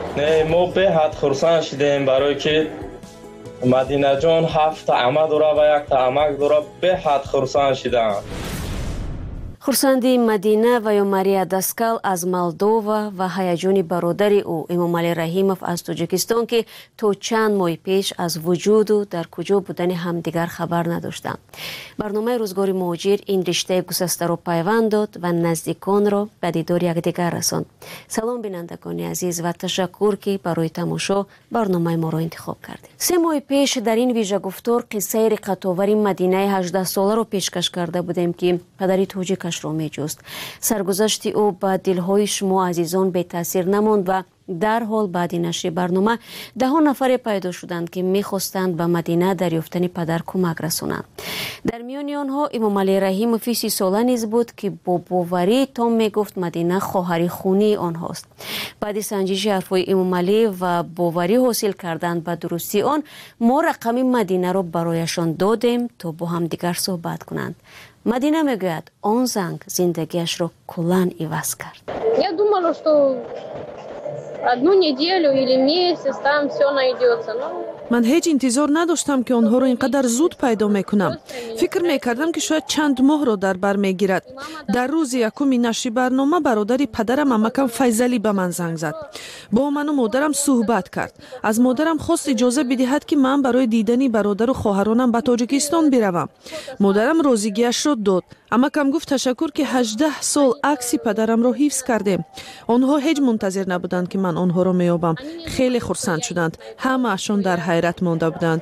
ما به حد خرسند شدیم برای که مدینه جان 7 عمه داره و 1 عمک داره. به حد خرسند شدم. хурсанди Мадина ва ё Мария Даскал аз Молдова ва ҳаяҷони бародари ӯ Эмомалӣ Раҳимов аз Тоҷикистон ки то чанд моҳи пеш аз вуҷуду дар куҷо будани ҳамдигар хабар надоштанд. барномаи рӯзгори муҳоҷир ин риштаи гусастаро пайванд дод ва наздиконро ба дидори якдигар расонд. салом бинандагони азиз ва ташаккур ки барои тамошо барномаи моро интихоб кардед. 3 моҳи пеш дар ин вижагуфтор қиссаи риқатовари Мадинаи 18-соларо пешкаш карда будем ки падари тоҷикашро меҷуст. саргузашти ӯ ба дилҳои шумо азизон бетаъсир намонд ва дарҳол баъди нашри барнома даҳон нафаре пайдо шуданд ки мехостанд ба Мадина дар ёфтани падар кӯмак расонанд. дар миёни онҳо Эмомалӣ Раҳимови 30 сола низ буд ки бо боварӣ том мегуфт Мадина хоҳари хунии онҳост. баъди санҷиши ҳарфҳои Эмомалӣ ва боварӣ ҳосил кардан ба дурустии он, мо рақами Мадинаро барояшон додем то бо ҳамдигар суҳбат кунанд. Мадина мегӯяд он занг зиндагиашро куллан иваз кард. Я думала, что одну неделю или месяц там все найдется. ман ҳеҷ интизор надоштам ки онҳоро ин қадар зуд пайдо мекунам. фикр мекардам ки шояд чанд моҳро дар бар мегирад. дар рӯзи якуми нашри барнома бародари падарам амакам Файзалӣ ба ман занг зад. бо ману модарам суҳбат кард. аз модарам хост иҷоза бидиҳад ки ман барои дидани бародару хоҳаронам ба Тоҷикистон биравам. модарам розигиашро дод. амакам гуфт ташаккур ки 18 сол акси падарамро ҳифз кардем. онҳо ҳеҷ мунтазир набуданд ки ман онҳоро меёбам. хеле хурсанд шуданд. ҳамаашон дар ҳайрат монда буданд.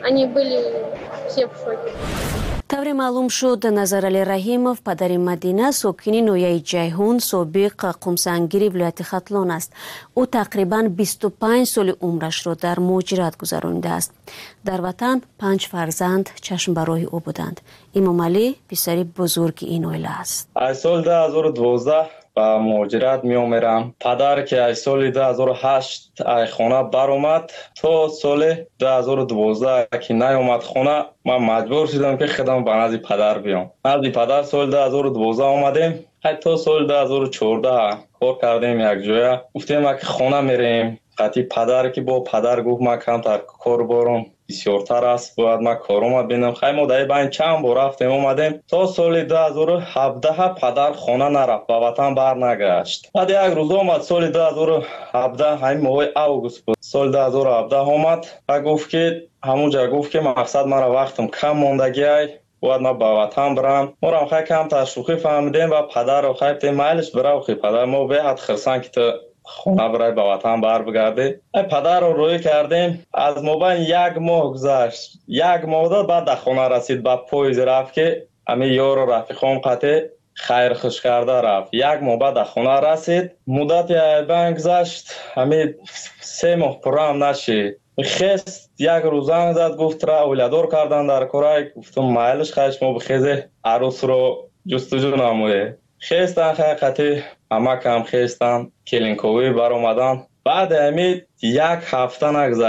тавре маълум шуд Назаралӣ Раҳимов падари Мадина сокини ноҳияи Ҷайҳун собиқ қумсангири вилояти Хатлон аст. ӯ тақрибан 25 соли умрашро дар муҳоҷират гузаронидааст. дар ватан 5 фарзанд чашмбарои ӯ буданд. Эмомалӣ писари бузурги ин оила аст. аз соли 2012 ба муҳоҷират меомерам. падар ки аз соли 2008 аз хона баромад, то соли 2012 ки наёмад хона, ман маҷбур шудам ки худам ба назди падар биём. назди падар соли 2012 омадем. ҳатто соли 2014 кор кардем якҷоя. гуфтем ки хона мерем. қати падар ки бо падар гуфт ман камтар кор борам бисёртар аст, бояд ман корома бинам. хай мо дар байн чанд бор рафтем омадем. то соли 2017 падар хона нарафт, ба ватан барнагашт. баъд як рӯз омад соли 2017, ҳамин моҳи август буд. соли 2017 омад ва гуфт ки ҳамунҷа гуфт ки мақсад мара вақтам кам мондагиай, бояд ман ба ватан барам. морам хай камтар шӯхӣ фаҳмидем ва падарро хай гуфтем майлиш бирав хи падар мо беҳад хирсан ки ту хона барай ба ватан барбигарди. падарро рӯӣ кардем. аз мобайн як моҳ гузашт. як моҳ дод баъд да хона расид, ба поиз рафт ки ҳамин ёру рафиқом қате хайрхуш карда рафт. як моҳ баъд да хона расид. муддати айбан гузашт. ҳамин 3 моҳ пуррам нашид. хест як рӯз занг зад гуфт ра оиладор кардан дар корай. гуфтам майлиш хай шумо бихезе арӯсро ҷустуҷӯ намоед. хестан хақиқати амакам хестан келинковӣ баромадан. баъди ҳамин як ҳафта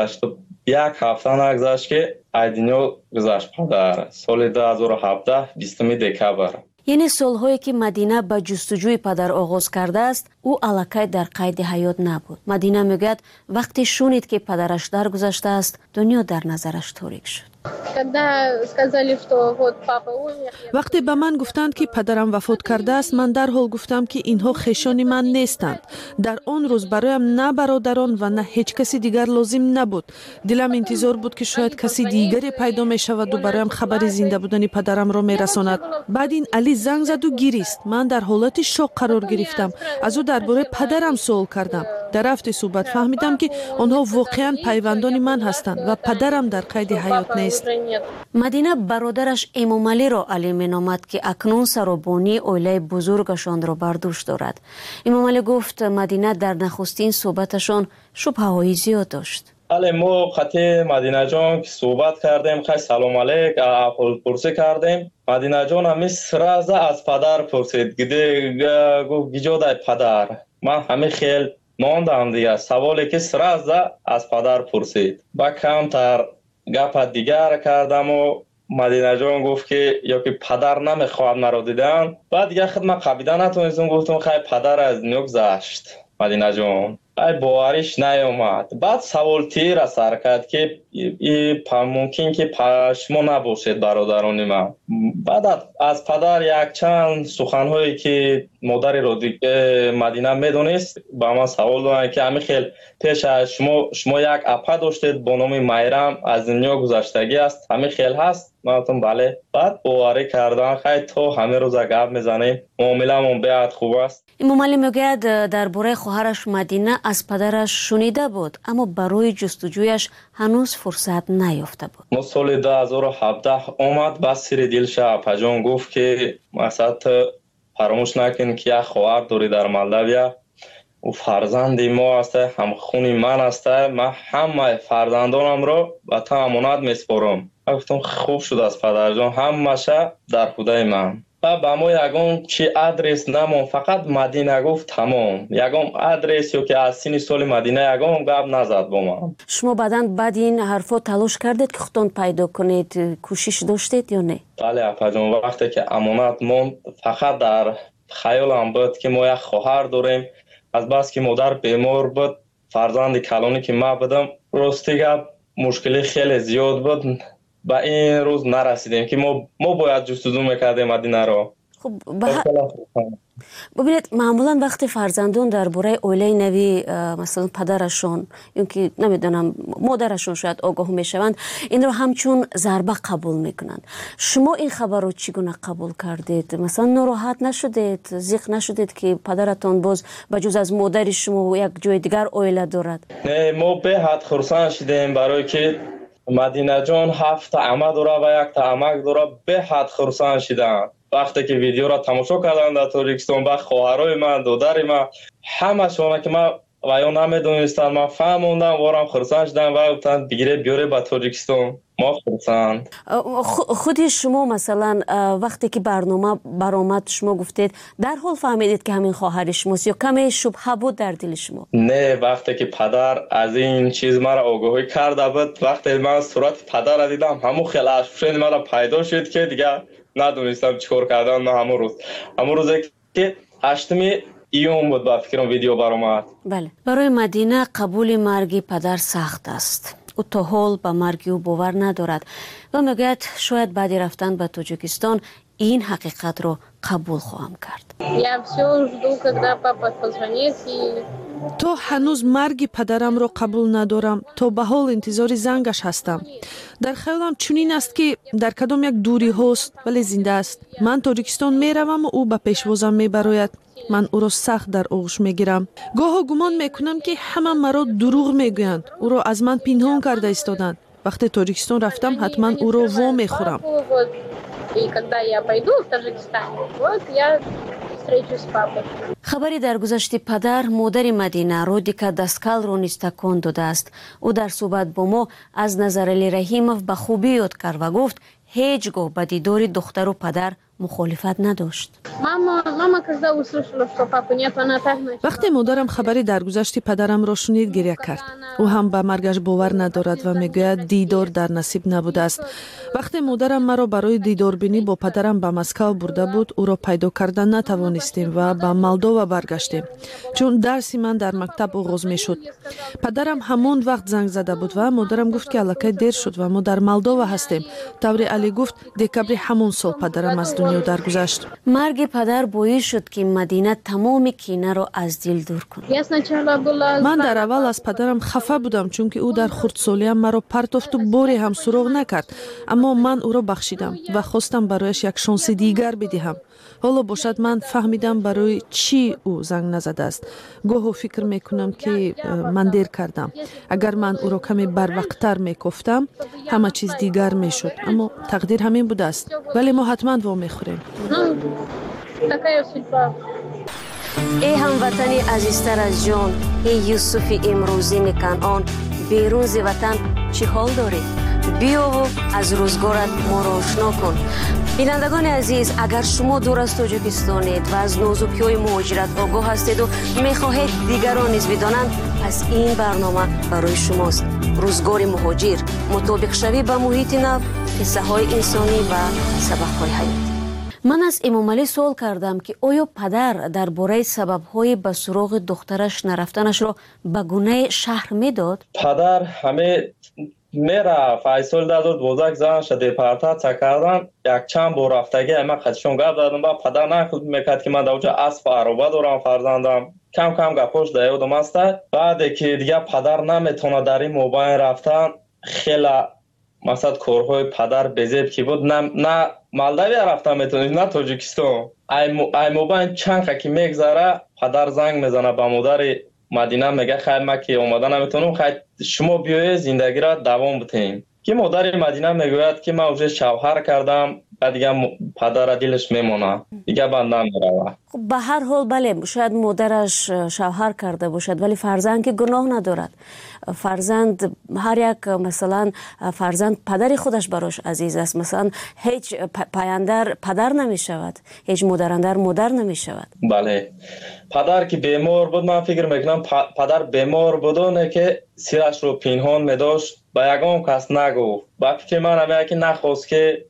нагузашт ки аз дунё гузашт падар. соли 2017 20 декабр. яъне солҳое ки Мадина ба ҷустуҷӯи падар оғоз кардааст, ӯ аллакай дар қайди ҳаёт набуд. Мадина мегӯяд вақте шунид ки падараш даргузаштааст, дунё дар назараш торик шуд. вақте ба ман гуфтанд ки падарам вафот кардааст, ман дарҳол гуфтам ки инҳо хешони ман нестанд. дар он рӯз бароям на бародарон ва на ҳеҷ каси дигар лозим набуд. дилам интизор буд ки шояд каси дигаре пайдо мешаваду бароям хабари зинда будани падарамро мерасонад. баъд ин Али занг заду гирист. ман дар ҳолати шок қарор гирифтам. аз ӯ дар бораи падарам суол кардам. дар рафти суҳбат фаҳмидам ки онҳо воқеан пайвандони ман ҳастанд ва падарам дар қайди ҳаёт нест. Мадина бародараш Эмомалиро Али меномад ки акнун саробонии оилаи бузургашонро бар дӯш дорад. Эмомалӣ гуфт Мадина дар нахустин суҳбаташон шубҳаҳои зиёд дошт. бале мо қати Мадинаҷон ки суҳбат кардем, хай салом алейк аҳволпурсӣ кардем. Мадинаҷон ҳамин сраза аз падар пурсид. гуфт гиҷодай падар. ман ҳамин хел мондам дигар. саволе ки сраза аз падар пурсид. ба камтар гапа дигар кардаму Мадинаҷон гуфт ки ёки падар намехоҳад маро дидан. баъд дигар хидмат қабида натонистам. гуфтам хай падар аз дунё гузашт. Мадинаҷон ай бовариш наёмад. баъд саволтира сар кард ки ممکن که شما نباشید برادران من. بعد از پدر یک چند سخنهایی که مادر رادیک مدینه میدونست با من سوال دارن که همین خیلی پیش از شما یک اپا داشتید با نام میرم از دنیا گذشتگی است، همین خیلی هست؟ من گفتم بله. بعد باوری کردن خیلی تو همه روز گپ میزنیم، معامله‌مون بیاد خوب است. امام علی میگوید درباره خواهرش مدینه از پدرش شنیده بود اما برای جستجویش هنوز فرصت نیافته بود. ما سال 2017 اومد با سر دلش اپاجان گفت که مثلا فراموش نکن که یک خواهر داری در مالداویا و فرزند ما است، هم خونی من است، من همه فرزندانم رو به تو امانت میسپارم. گفتم خوب شد از پدر جان، همشه در خدای من. با ما یگان چی آدرس نمون، فقط مدینه گفت تمام. یگان آدرس یا که از سین سال مدینه یگان گپ نزد با ما. شما بعد این حرفا تلاش کردید که خودتون پیدا کنید، کوشش داشتید یا نه؟ بله اپا جان، وقتی که امانت مون فقط در خیالم بود که ما یک خواهر داریم، از بس که مادر بیمار بود، فرزند کلانی که ما بودم، راستی گپ مشکلی خیلی زیاد بود، با این روز نرسیدیم که ما باید جستجو میکردیم مدینه رو. خب ببینید معمولا وقتی فرزندان درباره اوله نوی مثلا پدرشون یا که نمیدونم مادرشون شاید آگاه میشوند، این رو همچون ضربه قبول میکنند. شما این خبر رو چگونه قبول کردید؟ مثلا ناراحت نشدید، ضیق نشدید که پدرتون باز بجز از مادر شما یک جای دیگر اوله دارد؟ نه، ما به حد خرسان شدیم برای که مدینه جان 7 عمه داره و 1 عمک داره، به حد خرسان شدن. وقتی که ویدیو را تماشا کردن در تاجیکستان با خواهرای من، دادر من، همه شونه که من و یا نمیدونستن، من فهموندم وارم خرسان شدن و گفتن بگیره بیاره به تاجیکستان. ما خرسان. خودی شما مثلا وقتی که برنامه برآمد شما گفتید در حال فهمیدید که همین خواهر شماست یا کمی شبهه بود در دل شما؟ نه، وقتی که پدر از این چیز مرا آگاهی کرده بود، وقتی من صورت پدر را دیدم همون خیلی اشفشن مرا پیدا شد که دیگه ندونستم چیکار کردن. من همون روزی که 8 ایون بود با فکرم ویدیو برآمد. بله، برای مدینه قبول مرگ پدر سخت است. او تا حال به مرگ او باور ندارد و میگوید شاید بعد رفتن به تاجیکستان این حقیقت رو قبول خواهم کرد. تو هنوز مرگ پدرم رو قبول ندارم، تو به حال انتظار زنگش هستم. در خیالم چنین است که در کدام یک دوری هست ولی زنده است. من تاجیکستان میروم و او به پیشوازم میبراید. من او را سخت در آغوش میگیرم. گاه گمان میکنم که همه مرا دروغ میگویند. او را از من پنهان کرده ایستادند. وقتی تاجیکستان رفتم حتما او را وا میخورم. خبری در گذشت پدر مادر مدینه رادیکا دستکال رو نیز تکان داده است. او در صحبت با ما از نظر علی رحیموف به خوبی یاد کرد و گفت هیچگاه به دیدار دختر و پدر مخالفت نداشت. وقتی مادرم خبری درگذشت پدرم را شنید گریه کرد. او هم به مرگش باور ندارد و میگوید دیدار در نصیب نبوده است. وقتی مادرم مرا برای دیدار بینی با پدرم به مسکو برده بود، او را پیدا کردن نتوانستیم و به مالدووا برگشتیم، چون درسی من در مکتب آغاز میشد. پدرم همون وقت زنگ زده بود و مادرم گفت که الکی دیر شد و ما در مالدووا هستیم. طوری علی گفت دکبر همون سال پدرم از دنیا درگذشت. مرگ پدر باعث شد که مدینه تمام کینه را از دل دور کند. من در اول از پدرم خفه بودم چون که او در خردسالیم مرا پرتافت و باری هم سراغ نکرد، اما من او را بخشیدم و خواستم برایش یک شانس دیگر بدهم. حالا باشد من فهمیدم برای چی او زنگ نزده است. گاهی فکر میکنم که من دیر کردم. اگر من او را کمی بروقتر میگفتم همه چیز دیگر میشد، اما تقدیر همین بوده است. ولی ما حتما وا میخوریم. ای هموطنی عزیزتر از جان، ای یوسف امروزین کنعان، بیرون ز وطن چی حال داری؟ بیا و از روزگارت ما را آشنا کن. بینندگان عزیز، اگر شما دور از تاجیکستانید و از نازکی‌های مهاجرت آگاه هستید و می‌خواهید دیگران نیز بدانند، پس این برنامه برای شماست. روزگار مهاجر، مطابق شوی به محیط نو، قصه‌های انسانی و سبق‌های حیاتی. من از امام علی سوال کردم که آیا پدر درباره سبب‌های به سراغ دخترش نرفتنش را به گونه شهر میداد؟ پدر همه میرفت ای سال 2012 زن شد دیپارتاسیا کردن یک چند بار رفتگی من خودشون گپ دادم با پدر نخود میکرد که من در اونجا اسب عروبه دارم فرزندم کم کم گپاش دیدم است. بعد که دیگه پدر نمیتونه در این موبایل رفتن خیلی مثلا کارهای پدر بزیب که بود نه مالداوی رفتن میتونه نه تاجیکستان ای موبایل چند که میگذره پدر زنگ میزنه به مادر مدینه میگه خیر ما که اومده نمیتونم خیر شما بیایید زندگی را دوام بدین که مادر مدینه میگوید که من اوج شوهر کردم و دیگه پدر دلش میمونه دیگه بندم میره. خب به هر حال بله شاید مادرش شوهر کرده باشد ولی فرزند که گناه ندارد. فرزند هر یک مثلا فرزند پدر خودش براش عزیز است. مثلا هیچ پایندر پدر نمی شود، هیچ مادراندر مادر نمی شود. بله پدر که بیمار بود من فکر میکنم پدر بیمار بودونه که سیرش رو پنهان میداشت با یگان کس نگفت. با فکر من همیشه که نخواست که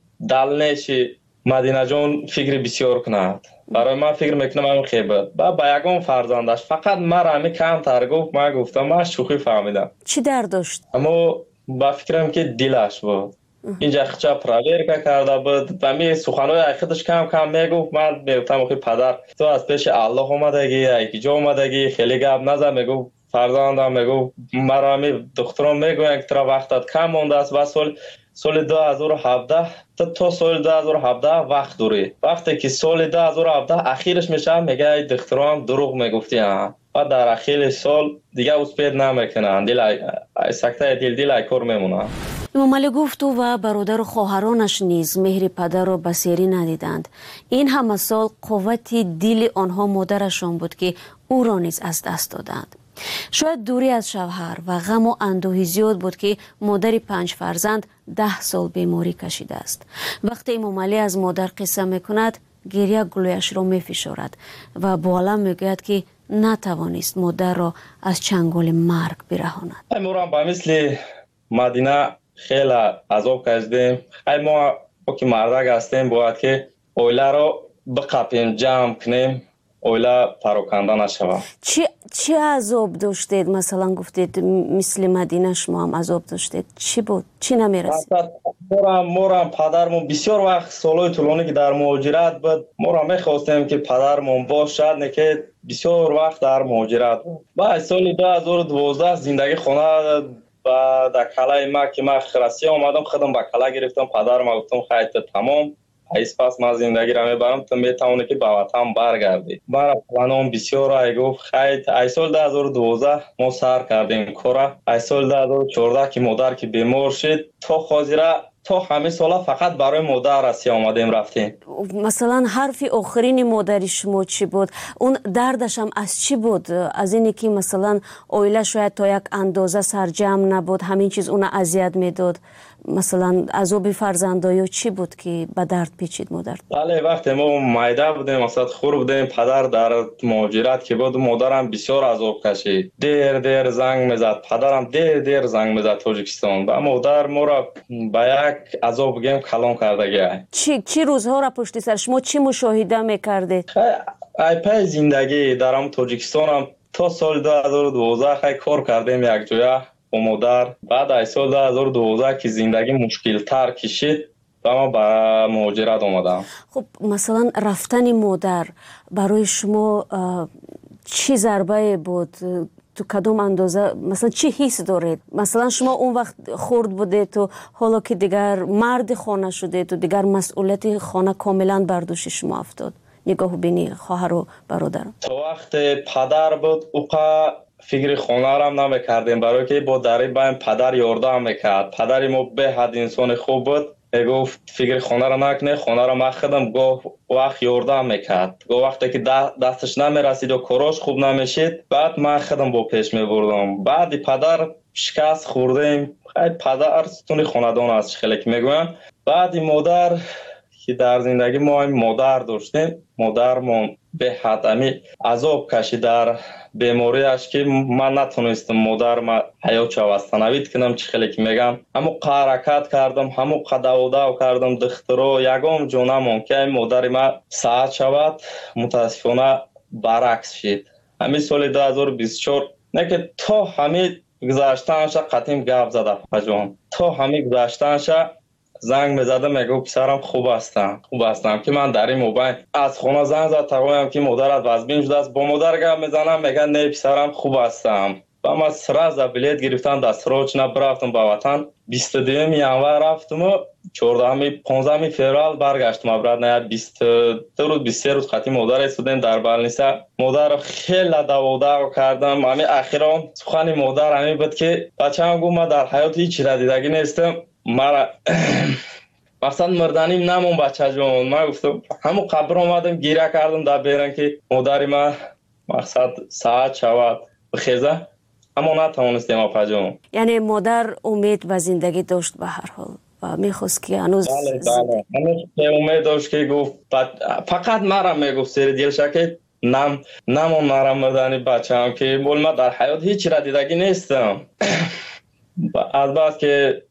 دلنشی مدینه جان فکر بسیار کند. برای من فکر میکنم همین خیبت با یگان فرزندش فقط مرا همی کم تر گفت. من گفتم من شوخی فهمیدم. چی درد داشت؟ اما با فکرم که دلش بود اینجا خچه پراویر کرده بود و می سخنهای خودش کم کم میگفت. من میگفتم که پدر تو از پیش الله اومدگی یکی جا اومدگی خیلی گپ نزن. میگفت فرزندم میگفت مرا همی دخترم میگوین که ترا وقتت کم مونده است و سال 2017 تا سال 2017 وقت داری. وقتی که سال 2017 اخیرش میشه میگه ای دخترم دروغ میگفتی و در اخیر سال دیگه اسپید نمیکنن دل سکته دل ای کار میمونه. امام علی گفت او و برادر و خواهرانش نیز مهر پدر را بصیری ندیدند. این همه سال قوت دل آنها مادرشان بود که او را نیز از دست دادند. شاید دوری از شوهر و غم و اندوهی زیاد بود که مادر 5 فرزند 10 سال بیماری کشیده است. وقتی امام علی از مادر قصه میکند گریه گلویش را میفشارد و با علم میگوید که نتوانست مادر را از چنگال مرگ برهاند. ما با مثل مدینه خیلی عذاب کشیدیم. ما که مردک هستیم باید که اویله را بقپیم جمع کنیم اویله پراکنده نشود. چی عذاب داشتید؟ مثلا گفتید مثل مدینه شما هم عذاب داشتید. چی بود؟ چی نمیرسید؟ مورم پدرمون بسیار وقت سالهای طولانی که در مهاجرت بود مورم میخواستیم که پدرمون باشد نه که بسیار وقت در مهاجرت بود. بعد سال 2012 زندگی خونه و در کلای ما که من خرسی آمدم خودم با کلا گرفتم پدرم گفتم خیلی تمام ایس پس من زندگی را میبرم تو میتونی که به وطن برگردی. برای پلانم بسیار ای گفت خیلی ای سال 2012 ما سر کردیم کارا. ای سال 2014 که مادر که بیمار شد تا خاطره تا همه سالا فقط برای مادر راستی آمدیم رفتیم. مثلا حرف آخرین مادر شما چی بود؟ اون دردش هم از چی بود؟ از اینی که مثلا اویله شاید تا یک اندازه سرجم نبود همین چیز اون اذیت میداد؟ مثلا عذاب فرزندایی چی بود که به درد پیچید مادر؟ بله وقتی ما مایده بودیم مثلا خور بودیم پدر در مهاجرت که بود مادرم بسیار عذاب کشید. دیر زنگ میزد پدرم دیر زنگ میزد تاجیکستان و مادر ما را به یک عذاب گیم کلان کرده. چی روزها را پشت سر شما چی مشاهده میکردید؟ ای پای زندگی در تاجیکستان هم تا سال 2012 خیلی کار کردیم یک جایه با مادر. بعد از سال 2012 که زندگی مشکل تر کشید و ما به مهاجرت آمدم. خب مثلا رفتن مادر برای شما چی ضربه بود؟ تو کدوم اندازه مثلا چی حس دارید؟ مثلا شما اون وقت خرد بوده تو حالا که دیگر مرد خانه شده تو دیگر مسئولیت خانه کاملا بر دوش شما افتاد. نگاه بینی خواهر و برادر. تو وقت پدر بود اوقا فکر خانه را هم نمیکردیم برای که با دری بایم پدر یاردم میکرد. پدری ما به حد انسان خوب بود گفت فکر خانه را نکنه خانه را من خودم گاه وقت یاردم میکرد. گاه وقتی که دستش نمیرسید و کاراش خوب نمیشید بعد من خودم با پیش میبردم. بعد پدر شکست خوردیم. پدر ستون خاندان است خیلی که میگویم. بعد مادر که در زندگی ما مادر داشتیم مادرمون به حد عذاب کشید در بیماریش که من نتونستم مادر ما حیات شوستنوید کنم چه خیلی که میگم همو حرکت کردم همو قداوداو کردم دخترو یگام جونم که مادر ما ساعت شود متاسفانه برعکس شد. همین سال 2024 نه که تا همین گذاشتنش قطعیم گپ زده جان تا همین گذشتنش زنگ میزدم میگو پسرم خوب هستم که من در این موبایل از خونه زنگ زد تقریبا که مادرت وزبین شده است با مادر گپ میزنم میگن نه پسرم خوب هستم و من سراز بلیت گرفتم دست روچ نبرفتم با وطن 22 ینور رفتم و 15 فوریه برگشتم ابرد نه 22 روز 23 روز خاطی مادر استودیم در بالنیسا مادر خیلی داودا کردم همین اخیرا سخن مادر همین بود که بچه‌ام گفت ما در حیات هیچ را دیدگی نیستم مرا مقصد مردنیم نمون بچه جون من گفتم همون قبر اومدم گیره کردم در بیرن که مادری من مقصد ساعت شود بخیزه اما نتوانستیم آقا جون. یعنی مادر امید و زندگی داشت به هر حال و میخواست که هنوز بله هنوز امید داشت که گفت فقط مرا میگفت سر دلش که نمون مرا مردنی بچه هم که بول من در حیات هیچ را دیدگی نیستم. البته که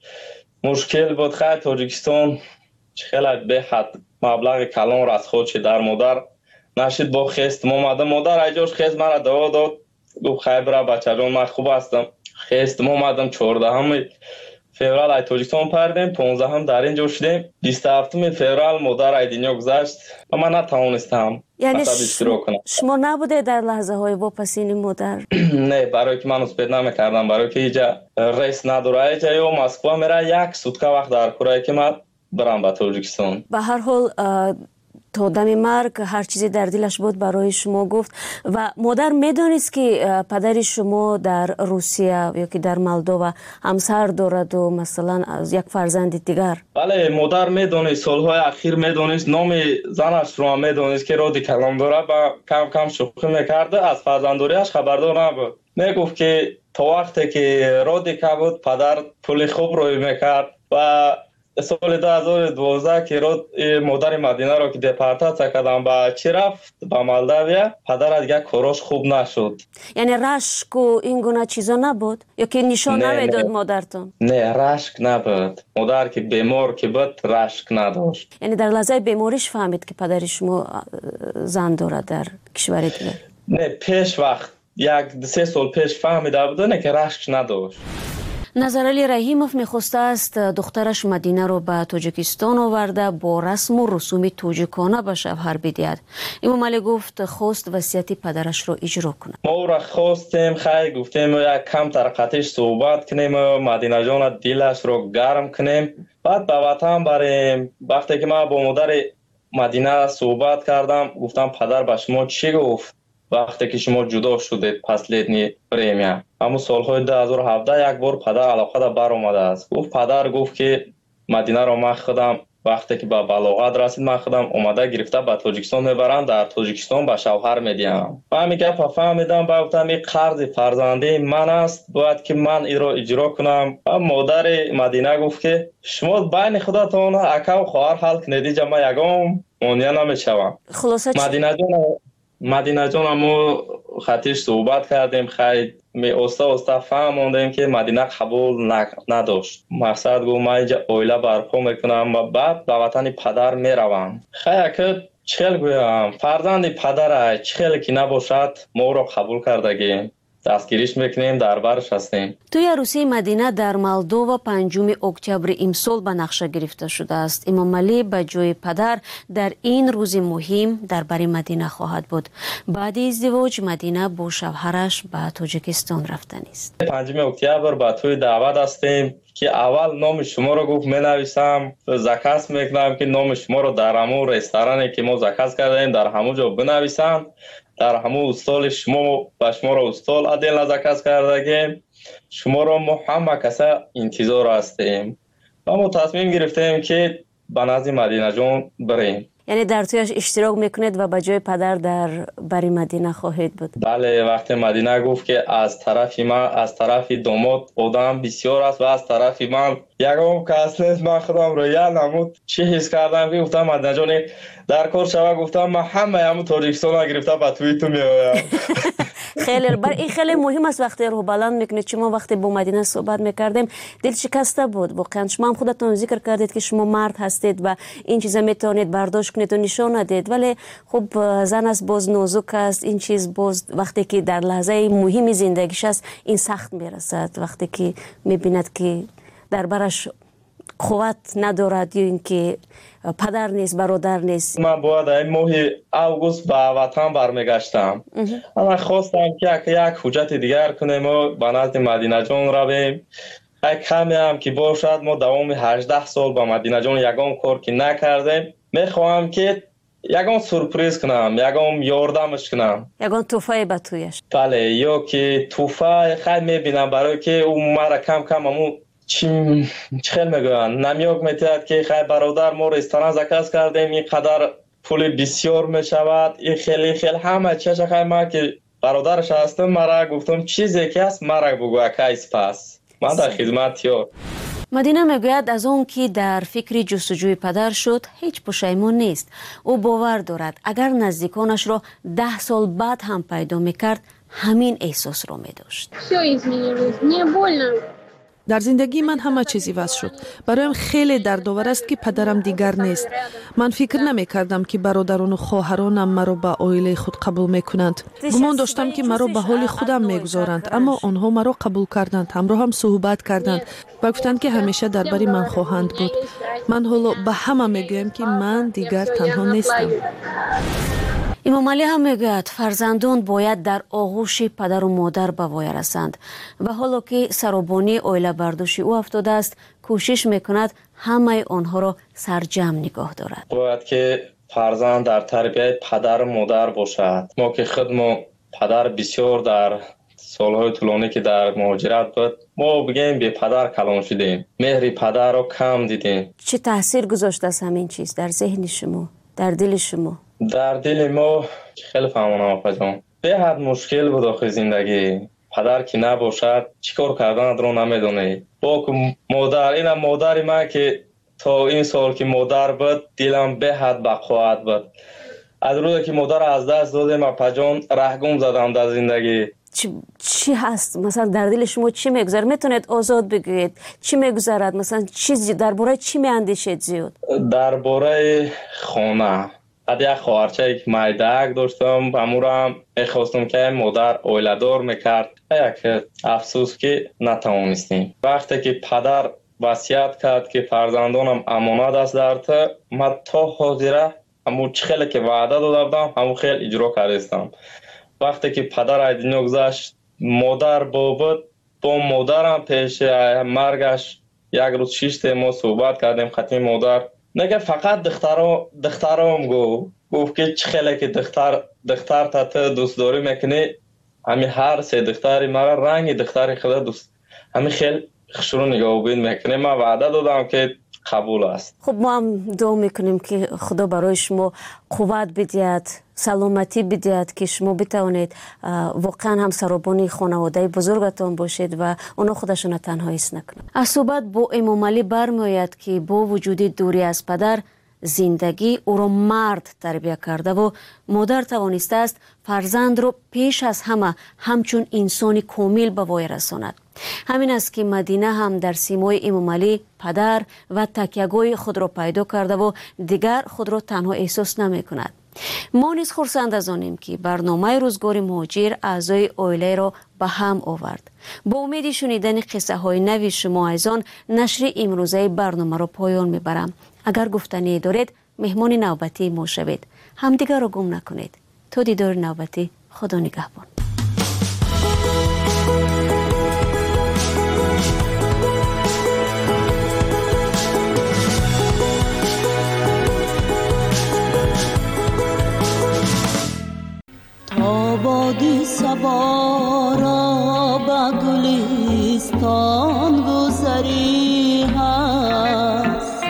مشکل بود خیلی تاجیکستان خیلی به حد مبلغ کلان را از خودش در مادر نشید با خست مادر ایجاش خست مرا دوا داد گفت خیلی برای بچه جان من خوب هستم خست اومدم 14 فوریه ای تاجیکستان پردیم 15 هم در اینجا شدیم 27 فوریه مادر ای دنیا گذشت و من نتوانستم یعنی شما نبوده در لحظه های واپسین مادر؟ نه برای که من اسپید نمیکردم برای که اینجا ریس نداره اینجا یا مسکو میره یک سوتکه وقت در کره که من برم به تاجیکستان. به هر حال تا دم مرگ هر چیزی در دلش بود برای شما گفت و مادر میدونست که پدر شما در روسیه یا که در مالدووا همسر دارد و مثلا از یک فرزند دیگر؟ بله مادر میدونست سالهای اخیر میدونست نام زنش رو میدونست که رادی کلام داره و کم کم شوخی میکرده از فرزنداریش خبردار نبود میگفت که تا وقتی که رادی که بود پدر پول خوب روی میکرد و سال 2012 که مادر مدینه رو که دپارتاسیا کردم با چی رفت با مالداویا پدر دیگه کاراش خوب نشد. یعنی رشک و این گونه چیزا نبود یا که نشان نمیداد مادرتون؟ نه رشک نبود مادر که بیمار که بود رشک نداشت. یعنی در لحظه بیماریش فهمید که پدر شما زن داره در کشور دیگه؟ نه پیش وقت 1-3 سال پیش فهمیده بود نه که رشک نداشت. نظرعلی رحیموف میخواسته است دخترش مدینه رو به تاجیکستان آورده با رسم و رسوم تاجیکانه به شوهر بدهد. امام علی گفت خواست وصیت پدرش رو اجرا کنه. ما او را خواستیم خیلی گفتیم یک کم ترقتش صحبت کنیم مدینه جان دلش رو گرم کنیم بعد به وطن بریم. وقتی که من با مادر مدینه صحبت کردم گفتم پدر به شما چی گفت وقتی که شما جدا شدید پس لیدنی پریمیا اما سالهای 2017 یک بار پدر علاقه دا بر اومده است گفت پدر گفت که مدینه رو من خودم وقتی که به بلاغت رسید من خودم اومده گرفته به تاجیکستان میبرم در تاجیکستان به شوهر میدیم و همین گپ فهمیدم با گفتم این قرض فرزنده من است باید که من این رو اجرا کنم و مادر مدینه گفت که شما بین خودتون اکا و خواهر حل کنید جمع یگام مونیا نمیشوم. خلاصه مدینه جان ما خطیش صحبت کردیم خیلی استا فهموندیم که مدینه قبول نداشت. مقصد گفت من اینجا اویله برپا میکنم و بعد به وطن پدر میروم. خیلی که چخیل گویم فرزند پدر چخیل که نباشد ما رو قبول کردگیم دستگیریش میکنیم در برش هستیم. توی عروسی مدینه در مالدووا 5 اکتبر امسال به نقشه گرفته شده است. امام علی به جای پدر در این روز مهم در بر مدینه خواهد بود. بعد ازدواج مدینه با شوهرش به تاجیکستان رفتن است. 5 اکتبر به توی دعوت هستیم که اول نام شما رو گفت مینویسم زکات میکنم که نام شما رو در همون رستورانی که ما زکات کردیم در همون جا بنویسم در همون استال شما و شما رو استال عدل نزکست کردگیم شما رو ما همه کسا انتظار هستیم و ما تصمیم گرفتیم که به نزد مدینه جان بریم. یعنی در تویش اشتراک میکنید و به جای پدر در بری مدینه خواهید بود؟ بله وقتی مدینه گفت که از طرف من از طرف داماد آدم بسیار است و از طرف من یکم کس نیست من خودم رو یا نمود چی حس کردم که گفتم مدینه جان در کار شوه گفتم من همه همون تاجیکستان گرفته به توی تو میآیم. این خیلی مهم است وقتی رو بلند میکنید. شما وقتی با مدینه صحبت میکردیم دل شکسته بود واقعا. شما هم خودتون ذکر کردید که شما مرد هستید و این چیزا میتونید برداشت کنید و نشان ندید ولی خب زن است باز نازک است این چیز باز وقتی که در لحظه مهم زندگیش است این سخت میرسد وقتی که میبیند که در برش قوت ندارد یا اینکه پدر نیست برادر نیست؟ من باید این ماه اوگوست به وطن برمیگشتم. من خواستم که یک حجت دیگر کنیم و به نزد مدینه جان رویم. کمی هم که باشد ما دوام 18 سال با مدینه جان یگان کار که نکردیم. میخواهم که یگان سورپریز کنم، یگان یاردمش کنم، یگان توفای به تویش. بله، یا که توفای خیلی میبینم برای که اون مرا کم کم همون چی خیلی میگوین نمیاک میتید که خیلی برادر ما رستوران زکاز کردیم اینقدر پول بسیار میشود، این خیلی همه چیز خیلی ما که برادرش هستم مرا گفتم چیزی که هست مرا بگو کیس پس من در خدمت یا. مدینه میگوید از اون که در فکر جستجوی پدر شد هیچ پشیمون نیست. او باور دارد اگر نزدیکانش را 10 سال بعد هم پیدا میکرد همین احساس را میداشت. در زندگی من همه چیزی وضع شد. برایم خیلی دردآور است که پدرم دیگر نیست. من فکر نمی کردم که برادران و خواهرانم مرا به عائله خود قبول می کنند. گمان داشتم که مرا به حال خودم می گذارند، اما آنها مرا قبول کردند، همراه هم صحبت کردند و گفتند که همیشه درباره من خواهند بود. من حالا به همه می گویم که من دیگر تنها نیستم. امام علی هم میگوید فرزندان باید در آغوش پدر و مادر به وای رسند و حالا که سرابانی عائله برداشت او افتاده است کوشش میکند همه آنها را سرجم نگاه دارد. باید که فرزند در تربیت پدر و مادر باشد. ما که خودمون پدر بسیار در سالهای طولانی که در مهاجرت بود ما بگیم به پدر کلان شدیم، مهر پدر رو کم دیدیم. چه تاثیر گذاشته است همین چیز در ذهن شما، در دل شما؟ در دل ما خیلی فهمانم آقا جان به حد مشکل بود آخه زندگی. پدر که نباشد چیکار کردن رو نمیدونه. با مادر، اینم مادر من که تا این سال که مادر بود دلم به حد بقوت بود. از روزی که مادر از دست دادم اپا جان رهگم زدم در زندگی. چی هست مثلا در دل شما چی میگذره؟ میتونید آزاد بگویید چی میگذرد؟ مثلا چیزی درباره چی میاندیشید زیاد؟ درباره خانه. از یک خواهرچه که مایدک داشتم امورم میخواستم که مادر عائله‌دار میکرد. یک افسوس که نتوانستیم. وقتی که پدر وصیت کرد که فرزندانم امانت است در تو، من تا حاضره همون خیلی که وعده داده بودم همون خیلی اجرا کردم. وقتی که پدر از دنیا گذشت مادر بود با مادرم پیش مرگش یک روز 6 ما صحبت کردیم. خطی مادر نگه فقط دخترام گفت که چه خیلی که دختر تا دوست داری میکنی همین هر سه دختری مرا رنگ دختری خدا دوست همین خیلی خشرو نگاه بین میکنه. من وعده دادم که قبول است. خب ما هم دعا میکنیم که خدا برای شما قوت بدهد، سلامتی بدهد که شما بتوانید واقعا هم سرابانی خانواده بزرگتان باشید و اونا خودشون تنها حس نکنند. از صحبت با امام علی برمیآید که با وجود دوری از پدر زندگی او را مرد تربیت کرده و مادر توانسته است فرزند را پیش از همه همچون انسانی کامل به وای رساند. همین است که مدینه هم در سیمای امام علی پدر و تکیه‌گاه خود را پیدا کرده و دیگر خود را تنها احساس نمی کند. ما نیز خرسند از آنیم که برنامه روزگار مهاجر اعضای عائله را به هم آورد. با امید شنیدن قصه های نوی شما عزیزان نشر امروزه برنامه را پایان میبرم. اگر گفتنی دارید مهمان نوبتی ما شوید. همدیگر را گم نکنید. تا دیدار نوبتی، خدا نگهبان. آبادی صبا را با گلستان گذری هست.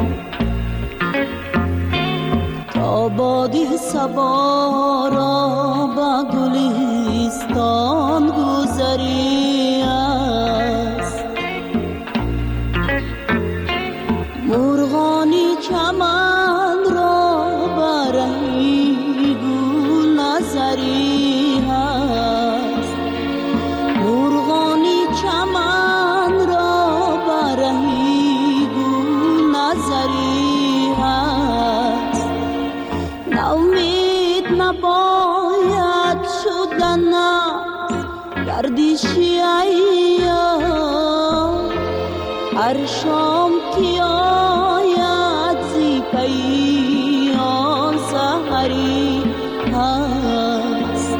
آبادی صبا را با گلستان گذری هست. مرغانی چمن را برهی گل نظری هست. مرغانی چمن را برهی گل نظری هست. نومید نباید شدن گردشی ایام. هر شام که آید زی پی آن سحری هست.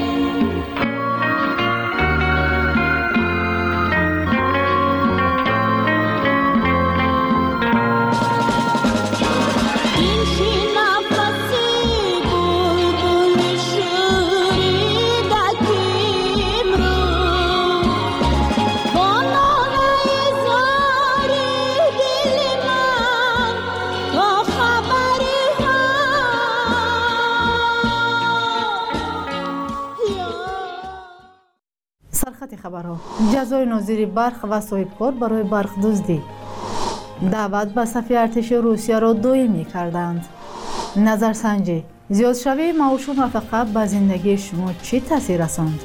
خبرها جزای ناظر برق و صاحبکار برای برق دزدی دعوت به صف ارتش روسیه را دائمی کردند. نظرسنجی زیادشوی معاش و نفقه به زندگی شما چه تاثیر رساند؟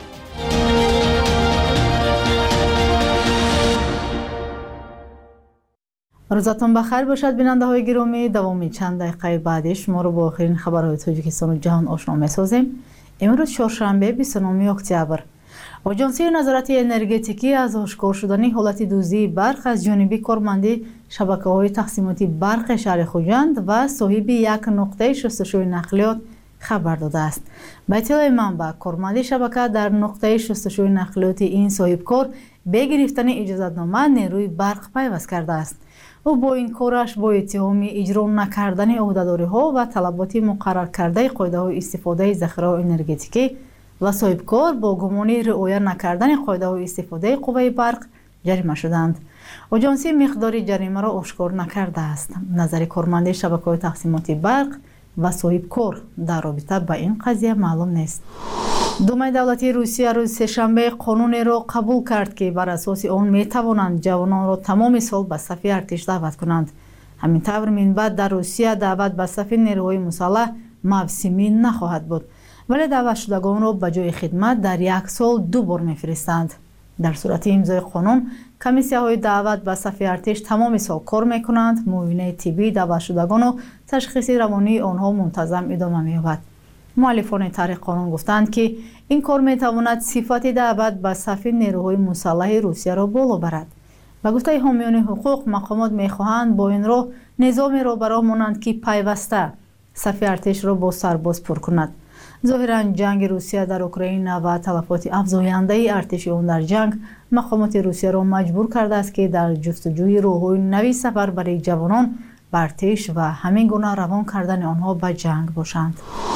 روزتان بخیر باشد بیننده های گرامی. دوامی چند دقیقه بعدش ما رو با آخرین خبرهای تاجیکستان و جهان آشنا می‌سازیم. امروز چهارشنبه 29 اکتبر آژانسی نظارت انرژتیکی از آشکار شدن حالت دزدی برق از جانب کارمند شبکه‌های تقسیماتی برق شهر خوجند و صاحب یک نقطه شستشوی نقلیات خبر داده است. به اطلاع منبع کارمند شبکه در نقطه شستشوی نقلیات این صاحب کار به گرفتن اجازه‌نامه نیروی برق پیوست کرده است. او با این کارش با اتهام اجرا نکردن عهده‌داری‌ها و طلبات مقرر کرده قاعده‌های استفاده ذخیره انرژتیکی و صاحبکار با گمان رعایت نکردن قاعده‌های استفاده قوه برق جریمه شدند. آژانسی مقدار جریمه را آشکار نکرده است. نظر کارمند شبکه‌های تقسیماتی برق و صاحبکار در رابطه با این قضیه معلوم نیست. دومای دولتی روسیه روز سه‌شنبه قانونی را قبول کرد که بر اساس آن می‌توانند جوانان را تمام سال به صف ارتش دعوت کنند. همین طور من بعد در روسیه دعوت به صف نیروهای مسلح موسمی نخواهد بود، ولی دعوت شدگان را به جای خدمت در یک سال 2 بار می‌فرستند. در صورت امضای قانون کمیسیه‌های دعوت به صف ارتش تمام سال کار می‌کنند. معاینه طبی دعوت شدگان و تشخیص روانی آنها منتظم ادامه می‌یابد. مؤلفان طرح قانون گفتند که این کار می‌تواند صفت دعوت به صف نیروهای مسلح روسیه را بالا برد. به گفته حامیان حقوق مقامات می‌خواهند با این راه نظامی را برای مانند که پیوسته صف ارتش را با سرباز پر کند. ظاهراً جنگ روسیه در اوکراین و تلفات افزاینده ارتش آن در جنگ مقامات روسیه را مجبور کرده است که در جستجوی راه‌های نوی سفر برای جوانان به ارتش و همین گونه روان کردن آنها به جنگ باشند.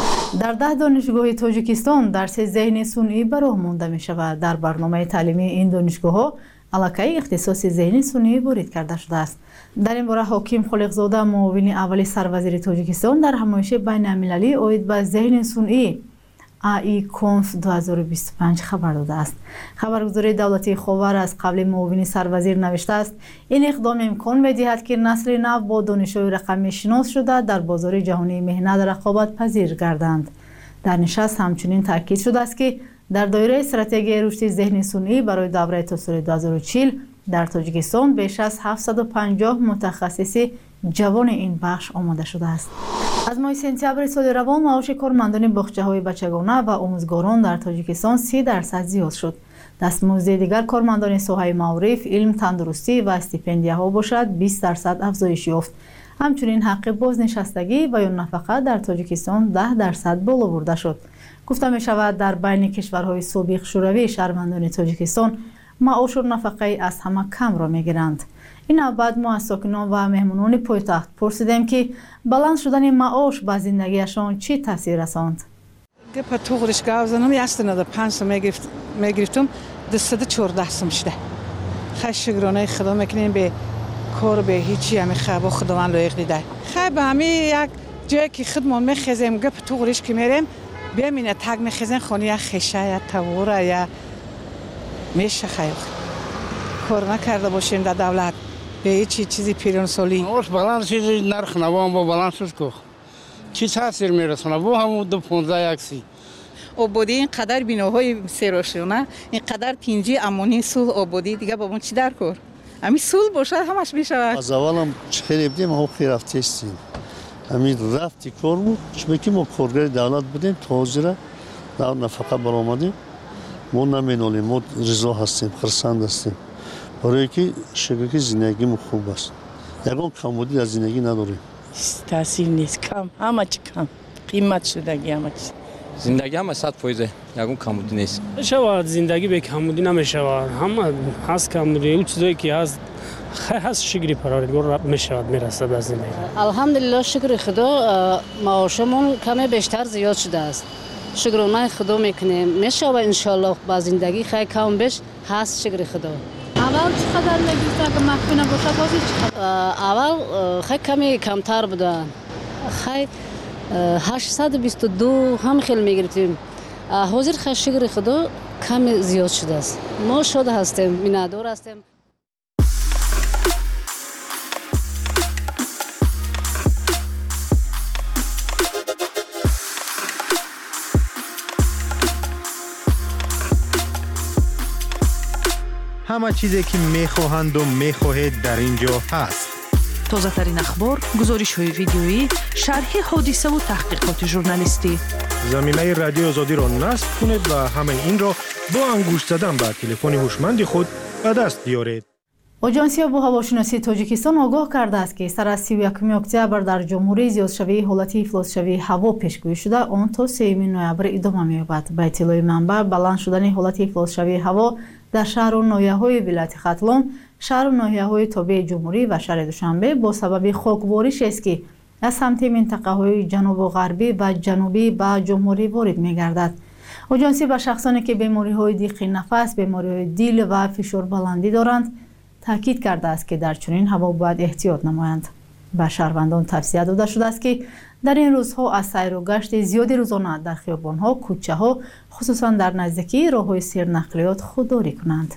در 10 دانشگاه تاجیکستان درس ذهن صنعی به راه مانده می شود. در برنامه تعلیمی این دانشگاه‌ها علاقه اختصاص ذهن صنعی وارد کرده شده است. در این باره حکیم خالقزاده معاون اول سروزیر تاجیکستان در همایش بین المللی عاید به ذهن صنعی AIConf 2025 خبر داده است. خبرگزاری دولتی خاور از قبل معاون سروزیر نوشته است این اقدام امکان می‌دهد که نسل نو با دانش‌های رقمی شناس شده در بازار جهانی مهنت رقابت پذیر گردند. در نشست همچنین تاکید شده است که در دایره استراتژی رشد ذهن صنعی برای دوره تا سال 2040 در تاجیکستان بیش از 750 متخصص جوان این بخش آماده شده است. از ماه سپتامبر سال روان معاش کارمندان باغچه‌های بچگانه و آموزگاران در تاجیکستان 30% زیاد شد. دستمزد دیگر کارمندان ساحه معارف، علم، تندرستی و استیپندیه‌ها باشد 20% افزایش یافت. همچنین حق بازنشستگی و یا نفقه در تاجیکستان 10% بالا برده شد. گفته می شود در بین کشورهای سابق شوروی شهروندان تاجیکستان معاش و نفقه از همه کم را می گیرند. این بعد ما از ساکنان و مهمانان پایتخت پرسیدیم که بلند شدن معاش به زندگیشان چه تاثیر رساند. گپ تو خودش گاوزنم یاستنده 5 سال میگرفتم 214 سال شده. خیلی شکرانه خدا میکنیم به کار به هیچی همه خبا خداوند لایق دیده. خیلی به همه یک جایی که خودمون میخزیم گپ تو خودش که میریم ببینه تگ میخزن خونه یا خشه یا توره یا میشه خیلی کار نکرده باشیم در دولت به هیچ چیزی پیران سالی اوش بلند چیزی نرخ نوام با بلند شد که چی تاثیر میرسونه بو همون 215 یکسی آبادی اینقدر بیناهای سراشونه اینقدر پینجی امانی سول آبادی دیگه با من چی در کار همین سول باشه همش میشود. از اول هم خیلی بدیم هم خیلی رفته استیم همین رفتی کار بود چون که ما کارگر دولت بودیم تازه در نفقه برآمدیم ما نمینالیم ما رضا هستیم خرسند هستیم برای که شکر که زندگی خوب است. یکم کمبودی در زندگی نداریم. تاثیر نیست، کم همه چی کم قیمت شدگی همه چی. زندگی هم 100% یکم کمبودی نیست. شود زندگی به کمبودی نمیشود. همه هست کمبودی. اون چیزایی که هست شکری پروردگار میشود میرسه به زندگی. الحمدلله شکر خدا معاشمون کمی بیشتر زیاد شده است. شکرانه خدا میکنیم میشه و انشالله با زندگی خیلی کم بیش هست شکر خدا. اول چقدر میگیره که مخفی نباشه بازی چقدر؟ اول خیلی کمی کمتر بوده. خیلی 822 هم خیلی میگرفتیم. حاضر خیلی شکر خدا کمی زیاد شده است. ما شده هستیم، مینادار هستیم. همه چیزی که میخواهند و میخواهید در اینجا هست. تازه ترین اخبار، گزارش های ویدیویی، شرح حادثه و تحقیقات ژورنالیستی. زمینه رادیو آزادی را نصب کنید و همه این را با انگشت زدن بر تلفن هوشمند خود به دست بیارید. آژانس آب و هواشناسی تاجیکستان آگاه کرده است که سر از 31 اکتبر در جمهوری زیادشوی حالت افلاسشوی هوا پیشگویی شده، آن تا 3 نوامبر ادامه می‌یابد. به اطلاع منبع، بلند شدن حالت افلاسشوی هوا در شهر و ناحیه‌های ولایت ختلون، شهر و ناحیه‌های تابع جمهوری و شهر دوشنبه با سبب خاکباریش است که از سمت منطقه‌های جنوب و غربی و جنوبی به جمهوری وارد می‌گردد. آژانس به شخصانی که بیماری‌های دیق نفس، بیماری‌های دیل و فشار بلندی دارند تاکید کرده است که در چنین هوا باید احتیاط نمایند. به شهروندان توصیه داده شده است که در این روزها از سیر و گشت زیاد روزانه در خیابان‌ها، کوچه‌ها، خصوصا در نزدیکی راه‌های سیرنقلیات خودداری کنند.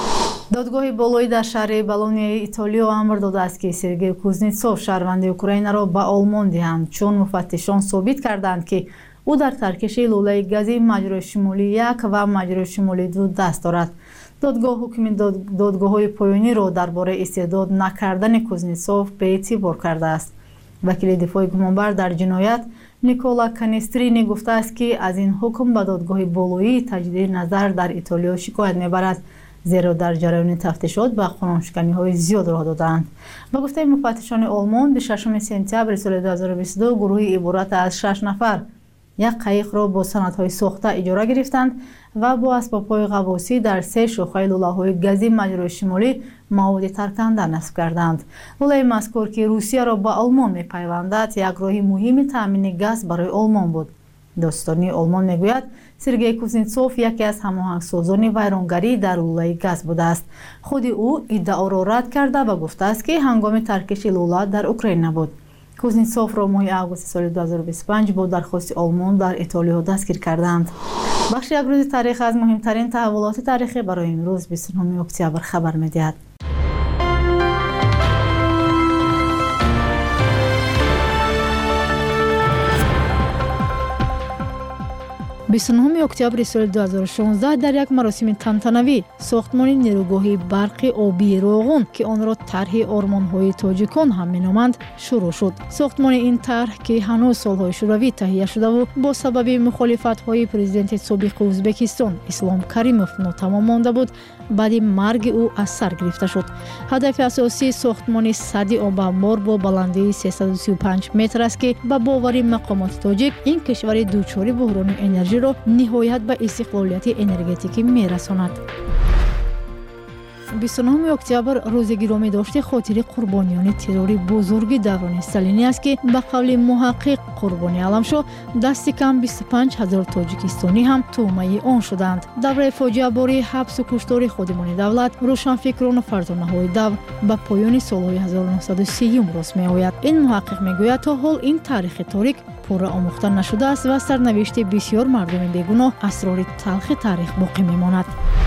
دادگاه بالایی در شهر بالونی ایتالیا امر داده است که سرگئی کوزنیتسوف شهروند اوکراین را به آلمان دهند، چون مفتشان ثابت کردند که او در ترکش لوله گازی مجرای شمالی 1 و مجرای شمالی 2 دست دارد. دادگاه حکم دادگاه‌های پایانی را درباره استعداد نکردن کوزنیتسوف به اعتبار کرده است. وکیل دفاع گمانبر در جنایت نیکولا کانسترینی گفته است که از این حکم به دادگاه بالایی تجدید نظر در ایتالیا شکایت میبرد، زیرا در جریان تفتیشات به قانونشکنی‌های زیاد راه دادند. به گفته مفتشان آلمان، به 6 سپتامبر سال 2022 گروهی عبارت از 6 نفر یک قایق را با سندهای ساخته اجاره گرفتند و با اسباب‌های غواصی در 3 شاخه لوله‌های گازی مجرای شمالی مواد ترکننده نصب کردند. لوله مذکور که روسیه را به آلمان می‌پیوندد، یک راه مهم تامین گاز برای آلمان بود. داستانی آلمان میگوید سرگئی کوزنیتسوف یکی از هماهنگسازان ویرانگری در لوله گاز بوده است. خود او ادعا را رد کرده و گفته است که هنگام ترکش لوله در اوکراین نبود. کوزنیتسوف را ماه آگوست سال 2025 با درخواست آلمان در ایتالیا دستگیر کردند. بخش یک روز تاریخ از مهمترین تحولات تاریخی برای امروز 29 اکتبر خبر می‌دهد. 29 اکتبر سال 2016 در یک مراسم تنتنوی ساختمان نیروگاه برق آبی روغن که آن را طرح آرمان‌های تاجیکان هم می‌نامند شروع شد. ساختمان این طرح که هنوز سال‌های شوروی تهیه شده و با سبب مخالفت‌های پرزیدنت سابق ازبکستان اسلام کریموف ناتمام مانده بود، بعد مرگ او از سر گرفته شد. هدف اساسی ساختمان سد آب انبار با بلندی 335 متر است که به باور مقامات تاجیک این کشور دوچاری بحران انرژی را نهایت به استقلالیت انرژتیکی می‌رساند. 29 اکتبر روز گرامی داشته خاطر قربانیان تروری بزرگ دوران استالینی است که به قول محقق قربانی علمشو دست کم 25,000 تاجیکستانی هم تومه آن شدند. دوره فاجعه باری حبس و کشتار خودمان دولت روشنفکران و فرزانه‌های دور به پایان سال‌های 1930 راست می‌آید. این محقق میگوید تا حال این تاریخ تاریک پورا آموخته نشده است و سرنوشت بسیار مردم بیگناه اسرار تلخ تاریخ باقی میماند.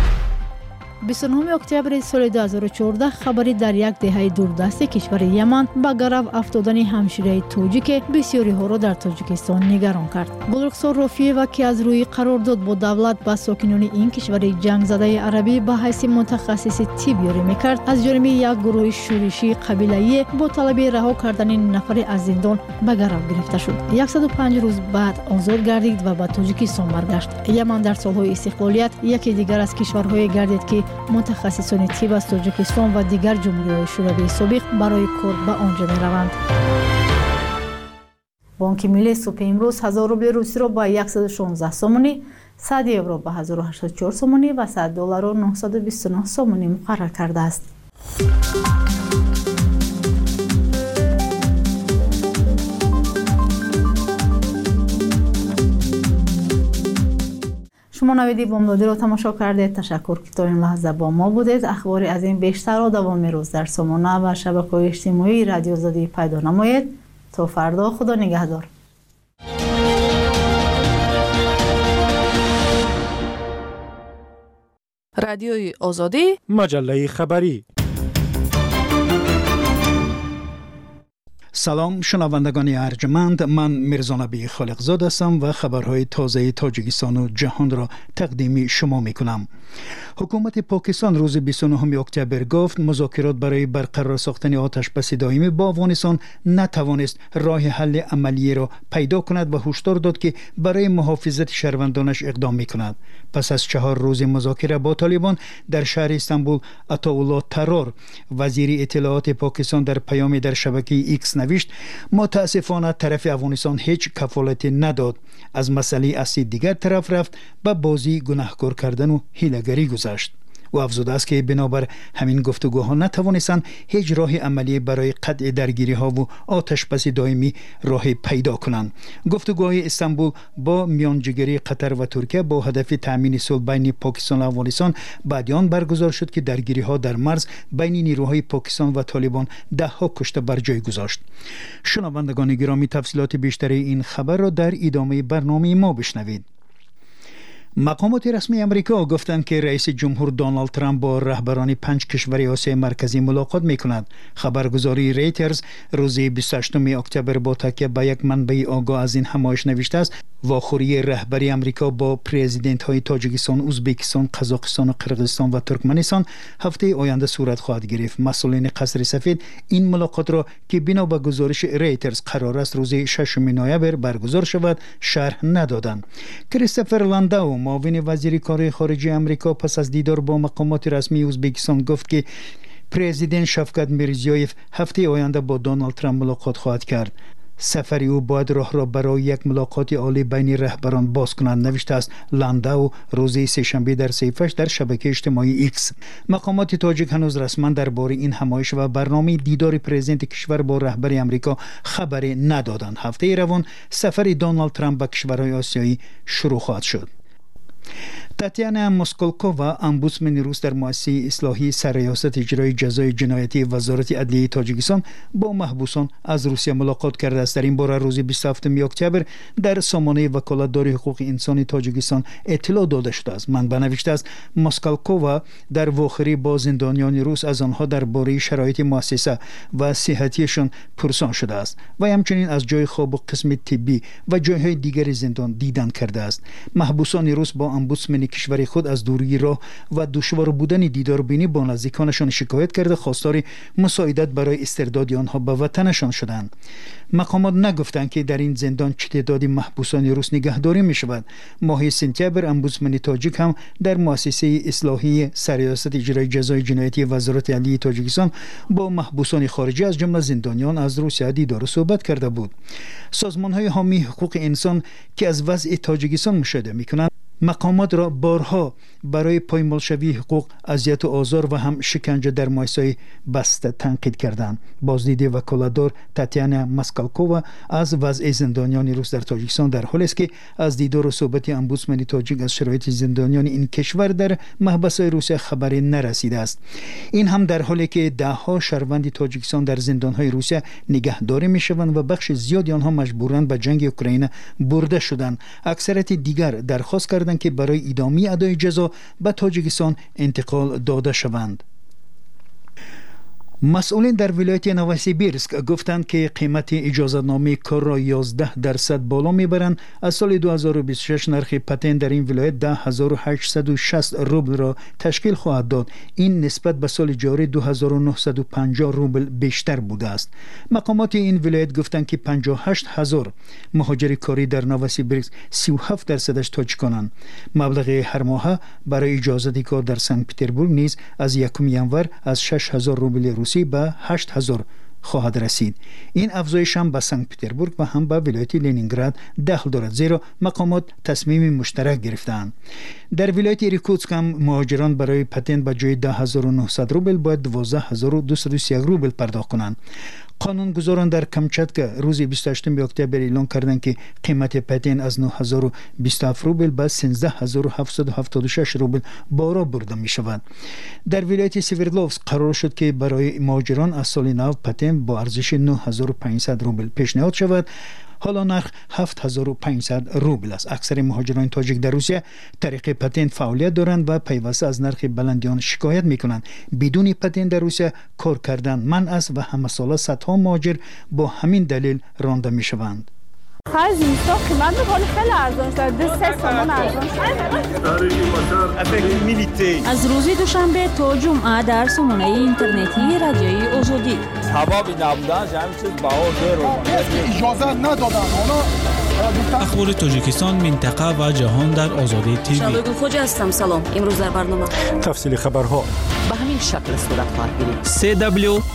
29 اکتبر سال 2014 خبری در یک دهه دوردست کشور یمن به گرو افتادن همشیره تاجیک بسیاری ها را در تاجیکستان نگران کرد. بزرگسال رافیه که از روی قرارداد با دولت با ساکنان این کشور جنگ زده عربی به حیث متخصص طب یاری میکرد، از جانب یک گروه شورشی قبیله‌ای با طلب رها کردن نفر از زندان به گرو گرفته شد. 105 روز بعد آزاد گردید و به تاجیکستان برگشت. یمن در سالهای استقلالیت یکی دیگر از کشورهای گردید که متخصصان طب از تاجیکستان و دیگر جمهوری‌های شوروی سابق برای کار به آنجا می‌روند. بانک ملی صبح امروز 1000 روبل روسی را با 116 سومونی، 100 یورو با 1084 سومونی و 100 دلار و 929 سومونی مقرر کرده است. شما نویدی بامدادی را تماشا کردید. تشکر که تا این لحظه با ما بودید. اخباری از این بیشتر را دوام روز در سامانه و شبکه‌های اجتماعی رادیو آزادی پیدا نمایید. تا فردا، خدا نگهدار. رادیوی آزادی، مجله خبری. سلام شنوندگان ارجمند، من میرزانبی خالقزاد هستم و خبرهای تازه تاجیکستان و جهان را تقدیم شما می کنم. حکومت پاکستان روز 29 اکتبر گفت مذاکرات برای برقرار ساختن آتشبس دائمی با افغانستان نتوانست راه حل عملی را پیدا کند و هشدار داد که برای محافظت شهروندانش اقدام می کند. پس از 4 روز مذاکره با طالبان در شهر استانبول، عطاالله طرار وزیر اطلاعات پاکستان در پیامی در شبکه ایکس نوشت متاسفانه طرف افغانستان هیچ کفالتی نداد، از مسئله اصلی دیگر طرف رفت به بازی گناهکار کردن و حیله‌گری گذاشت. و افزوده است که بنابر همین گفتگوها نتوانستند هیچ راه عملی برای قطع درگیری ها و آتشبس دائمی راه پیدا کنند. گفتگوهای استانبول با میانجیگری قطر و ترکیه با هدف تامین صلح بین پاکستان و افغانستان بعد آن برگزار شد که درگیری ها در مرز بین نیروهای پاکستان و طالبان 10 کشته بر جای گذاشت. شنوندگان گرامی، تفصیلات بیشتری این خبر را در ادامه برنامه ما بشنوید. مقامات رسمی امریکا گفتند که رئیس جمهور دونالد ترامپ با رهبران 5 کشور آسیای مرکزی ملاقات می‌کند. خبرگزاری ریترز روز 28 اکتبر با تکیه به یک منبع آگاه از این همایش نوشته است واخوری رهبری امریکا با پرزیدنت‌های تاجیکستان، ازبکستان، قزاقستان و قرقیزستان و ترکمنستان هفته آینده صورت خواهد گرفت. مسئولین قصر سفید این ملاقات را که بنا به گزارش ریترز قرار است روز 6 نوامبر برگزار شود شرح ندادند. کریستوفر لنداو معاون وزیر کار خارجه امریکا پس از دیدار با مقامات رسمی ازبکستان گفت که پرزیدنت شفقت میرزیویف هفته آینده با دونالد ترامپ ملاقات خواهد کرد. سفری او باید راه را برای یک ملاقات عالی بین رهبران باز کنند، نوشته است لنداو روز سه‌شنبه در صفحه‌اش در شبکه اجتماعی ایکس. مقامات تاجیک هنوز رسما درباره این همایش و برنامه دیدار پرزیدنت کشور با رهبر امریکا خبری ندادند. هفته روان سفر دونالد ترامپ به کشورهای آسیایی شروع خواهد شد. تاتیانا موسکولکووا امبودسمن روس در مؤسسه اصلاحی سرریاست اجرای جزای جنایتی وزارت عدلیه تاجیکستان با محبوسان از روسیه ملاقات کرده است. در این باره روز 27 اکتبر در سامانه وکالتدار حقوق انسان تاجیکستان اطلاع داده شده است. منبع نوشته است موسکولکووا در واخری با زندانیان روس از آنها درباره شرایط مؤسسه و صحتیشان پرسان شده است و همچنین از جای خواب و قسم طبی و جایهای دیگر زندان دیدن کرده است. محبوسان روس با امبودسمن کشور خود از دوری راه و دشوار بودن دیداربینی با نزدیکانشان شکایت کرده خواستار مساعدت برای استرداد آنها به وطنشان شدند. مقامات نگفتند که در این زندان چه تعدادی محبوسان روس نگهداری می شود. ماه سپتامبر امبودسمن تاجیک هم در مؤسسه اصلاحی سرریاست اجرای جزای جنایتی وزارت عدلیه تاجیکستان با محبوسان خارجی از جمله زندانیان از روسیه دیدار و صحبت کرده بود. سازمان‌های حامی حقوق انسان که از وضع تاجیکستان مشاهده می‌کنند مقامات را بارها برای پایمالشوی حقوق، اذیت و آزار و هم شکنجه در مؤسسه بسته تنقید کردند. بازدید وکالتدار تاتیانا موسکولکووا از وضع زندانیان روس در تاجیکستان در حالی است که از دیدار و صحبت امبودسمن تاجیک از شرایط زندانیان این کشور در محبس‌های روسیه خبری نرسیده است. این هم در حالی که ده‌ها شهروند تاجیکستان در زندان‌های روسیه نگهداری می‌شوند و بخش زیادی آنها مجبوراً به جنگ اوکراین برده شدند. اکثریت دیگر درخواست کردند که برای ادامه ادای جزا به تاجیکستان انتقال داده شوند. مسئولین در ولایت نوسیبیرسک گفتند که قیمت اجازه‌نامه کار را 11% بالا میبرند. از سال 2026 نرخ پتن در این ولایت 10860 روبل را تشکیل خواهد داد. این نسبت به سال جاری 2950 روبل بیشتر بوده است. مقامات این ولایت گفتند که 58000 مهاجر کاری در نوسیبیرسک 37% تاجیکانند. مبلغ هر ماه برای اجازه کار در سن پترزبورگ نیز از 1 ینور از 6000 روبل روسی به 8000 خواهد رسید. این افزایش هم به سن پترزبورگ و هم به ولایت لنینگراد دخل دارد، زیرا مقامات تصمیم مشترک گرفتند. در ولایت ایرکوتسک هم مهاجران برای پتن به جای 10900 روبل باید 12231 روبل پرداخت کنند. قانونگذاران در کامچاتکا روز 28 اکتبر اعلام کردند که قیمت پتن از 9027 روبل به 13776 روبل بالا برده می شود. در ولایت سیوردلوفسک قرار شد که برای مهاجران از سال نو پتن با ارزش 9500 روبل پیشنهاد شود. حالا نرخ 7500 روبل است. اکثر مهاجران تاجیک در روسیه طریق پتن فعالیت دارند و پیوسته از نرخ بلند آن شکایت میکنند. بدون پتن در روسیه کار کردن منع است و همه ساله صدها مهاجر با همین دلیل رانده میشوند. خرج اینستا قیمت میکنه خیلی ارزان شده، 3 تومان ارزان شده. از روز دوشنبه تا جمعه در سامانه اینترنتی رادیوی آزادی حبابی نبودن همین چیز بهار رو اجازه ندادن. اخبار تاجیکستان، منطقه و جهان در آزادی تیوی. شبگو خوج هستم. سلام. امروز در برنامه تفصیل خبرها به همین شکل صورت خواهد گرفت.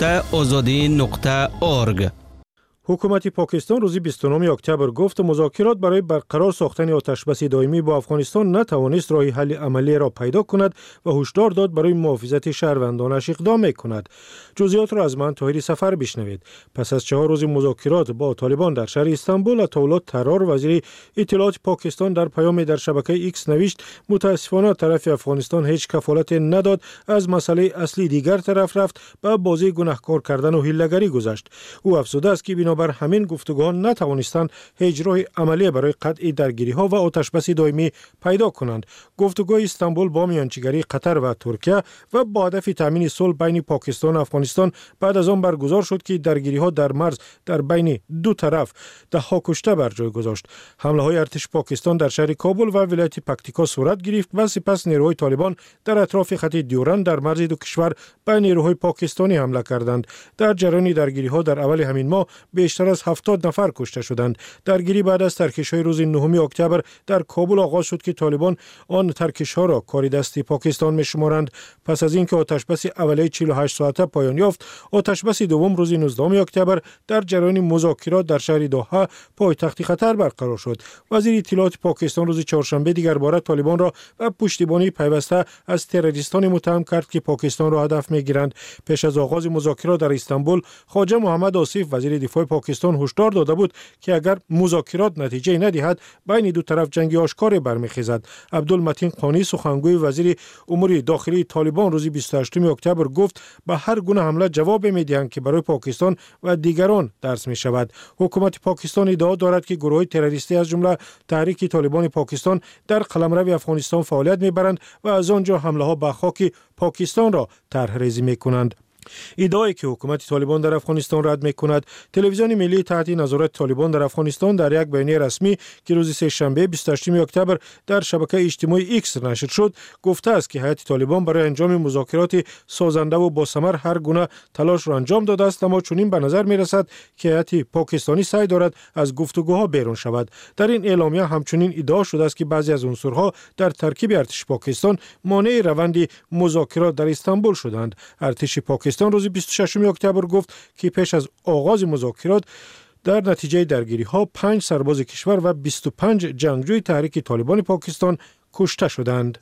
www.azadi.org. حکومت پاکستان روز 29 اکتبر گفت مذاکرات برای برقرار ساختن آتشبس دائمی با افغانستان نتوانست راه حل عملی را پیدا کند و هشدار داد برای محافظت شهروندانش اقدام می‌کند. جزئیات را از من طاهری سفر بشنوید. پس از 4 روز مذاکرات با طالبان در شهر استانبول، عطاالله طرار وزیر اطلاعات پاکستان در پیامی در شبکه ایکس نوشت متاسفانه طرف افغانستان هیچ کفالت نداد، از مسئله اصلی دیگر طرف رفت و بازی گناهکار کردن و حیله‌گری گذاشت. او افزوده است که بر همین گفتگوها نتوانستند هیچ راه عملی برای قطع درگیری‌ها و آتشبس دائمی پیدا کنند. گفتگوهای استانبول با میانجیگری قطر و ترکیه و با هدف تامین صلح بین پاکستان و افغانستان بعد از آن برگزار شد که درگیری‌ها در مرز در بین دو طرف ده‌ها کشته بر جای گذاشت. حمله‌های ارتش پاکستان در شهر کابل و ولایت پکتیکا صورت گرفت و سپس نیروهای طالبان در اطراف خط دیورند در مرز دو کشور به نیروهای پاکستانی حمله کردند. در جریان درگیری‌ها در اول همین ماه بیشتر از 70 نفر کشته شدند. درگیری بعد از ترکش‌های روز 9 اکتبر در کابل آغاز شد که طالبان آن ترکش‌ها را کار دستی پاکستان می‌شمارند. پس از اینکه آتشبس اولیه 48 ساعته پایان یافت، آتشبس دوم روز 19 اکتبر در جریان مذاکرات در شهر دوحه پایتخت قطر برقرار شد. وزیر اطلاعات پاکستان روز چهارشنبه دیگر بار طالبان را و پشتیبانی پیوسته از تروریستان متهم کرد که پاکستان را هدف می‌گیرند. پیش از آغاز مذاکرات در استانبول، خواجه محمد آصف وزیر دفاع پاکستان هشدار داده بود که اگر مذاکرات نتیجه ندهد بین دو طرف جنگی آشکار برمیخیزد. عبدالمتین قانی سخنگوی وزیر امور داخلی طالبان روز 28 اکتبر گفت به هر گونه حمله جواب میدهند که برای پاکستان و دیگران درس می شود. حکومت پاکستان ادعا دارد که گروه‌های تروریستی از جمله تحریک طالبان پاکستان در قلمرو افغانستان فعالیت میبرند و از آنجا حمله‌ها به خاک پاکستان را طرح ریزی میکنند. ادعایی که حکومت طالبان در افغانستان رد می‌کند. تلویزیون ملی تحت نظارت طالبان در افغانستان در یک بیانیه رسمی که روز سه‌شنبه 28 اکتبر در شبکه اجتماعی ایکس نشر شد گفته است که هیئت طالبان برای انجام مذاکرات سازنده و با ثمر هر گونه تلاش را انجام داده است، اما چنین به نظر می‌رسد که هیئت پاکستانی سعی دارد از گفتگوها بیرون شود. در این اعلامیه همچنین ادعا شده است که بعضی از عنصرها در ترکیب ارتش پاکستان مانع روند مذاکرات در استانبول شدند. ارتش پاکستان روز 26 اکتبر گفت که پیش از آغاز مذاکرات در نتیجه درگیری‌ها 5 سرباز کشور و 25 جنگجوی تحریک طالبان پاکستان کشته شدند.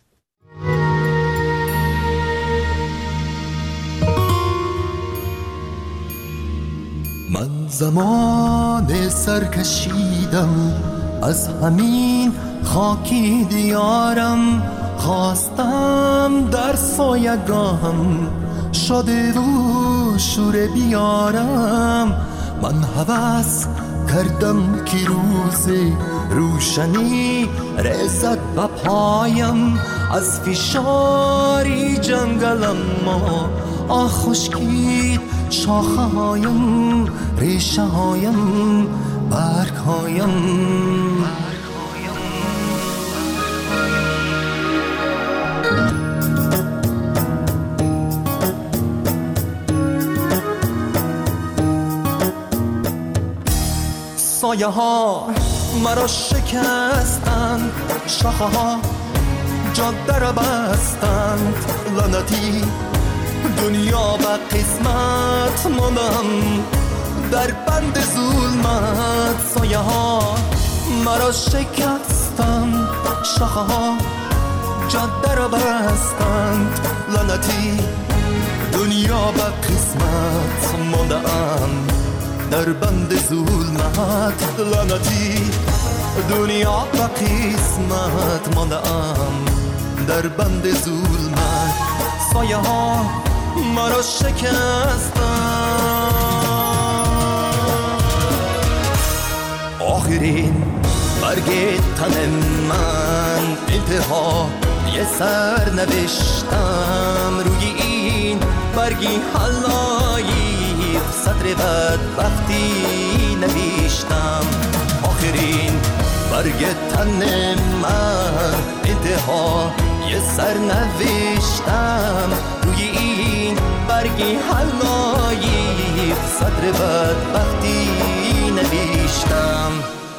من زمان سرکشیدم از همین خاکی دیارم، خواستم در سایگاهم شده و شور بیارم. من هوس کردم که روز روشنی رسد به پایم از فشاری جنگلم ما خشکید شاخه هایم ریشه هایم برگ هایم سایه ها مرا شکستند شاخه ها جاده را بستند لعنتی دنیا به قسمت ماندم در بند ظلمت سایه ها مرا شکستند شاخه ها جاده را بستند لعنتی دنیا به قسمت ماندم در بند ظلمت لعنتی دنیا به قسمت ماندم در بند ظلمت سایه ها مرا شکستند آخرین برگ تن من انتها یه سر نوشتم روی این برگی حلایق سطر بدبختی نوشتم آخرین برگ تن من انتها یه سر نوشتم روی این برگی حلایق سطر بدبختی نوشتم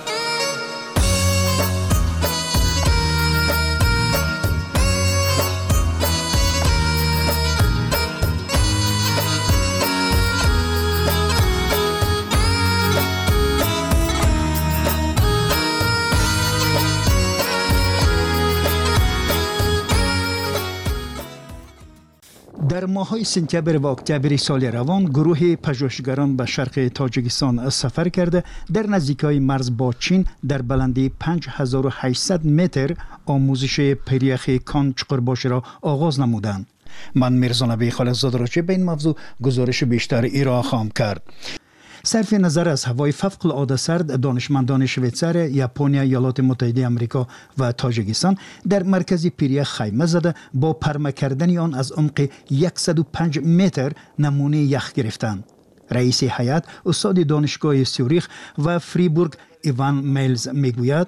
در ماه‌های سپتامبر و اکتبر سال روان گروه پژوهشگران به شرق تاجیکستان سفر کرده در نزدیکی مرز با چین در بلندی 5800 متر آموزش پریخ کان چقرباش را آغاز نمودند. من میرزا نبی خالقزاده را به این موضوع گزارش بیشتر ارائه خواهم کرد. صرف نظر از هوای فوق العاده سرد، دانشمندان شویتزار، ژاپنیا، ایالات متحده آمریکا و تاجیکستان در مرکز پیریخ خیمه زده با پرمه کردن آن از عمق 105 متر نمونه یخ گرفتند. رئیس هیئت استاد دانشگاه سوریخ و فریبورگ ایوان میلز میگوید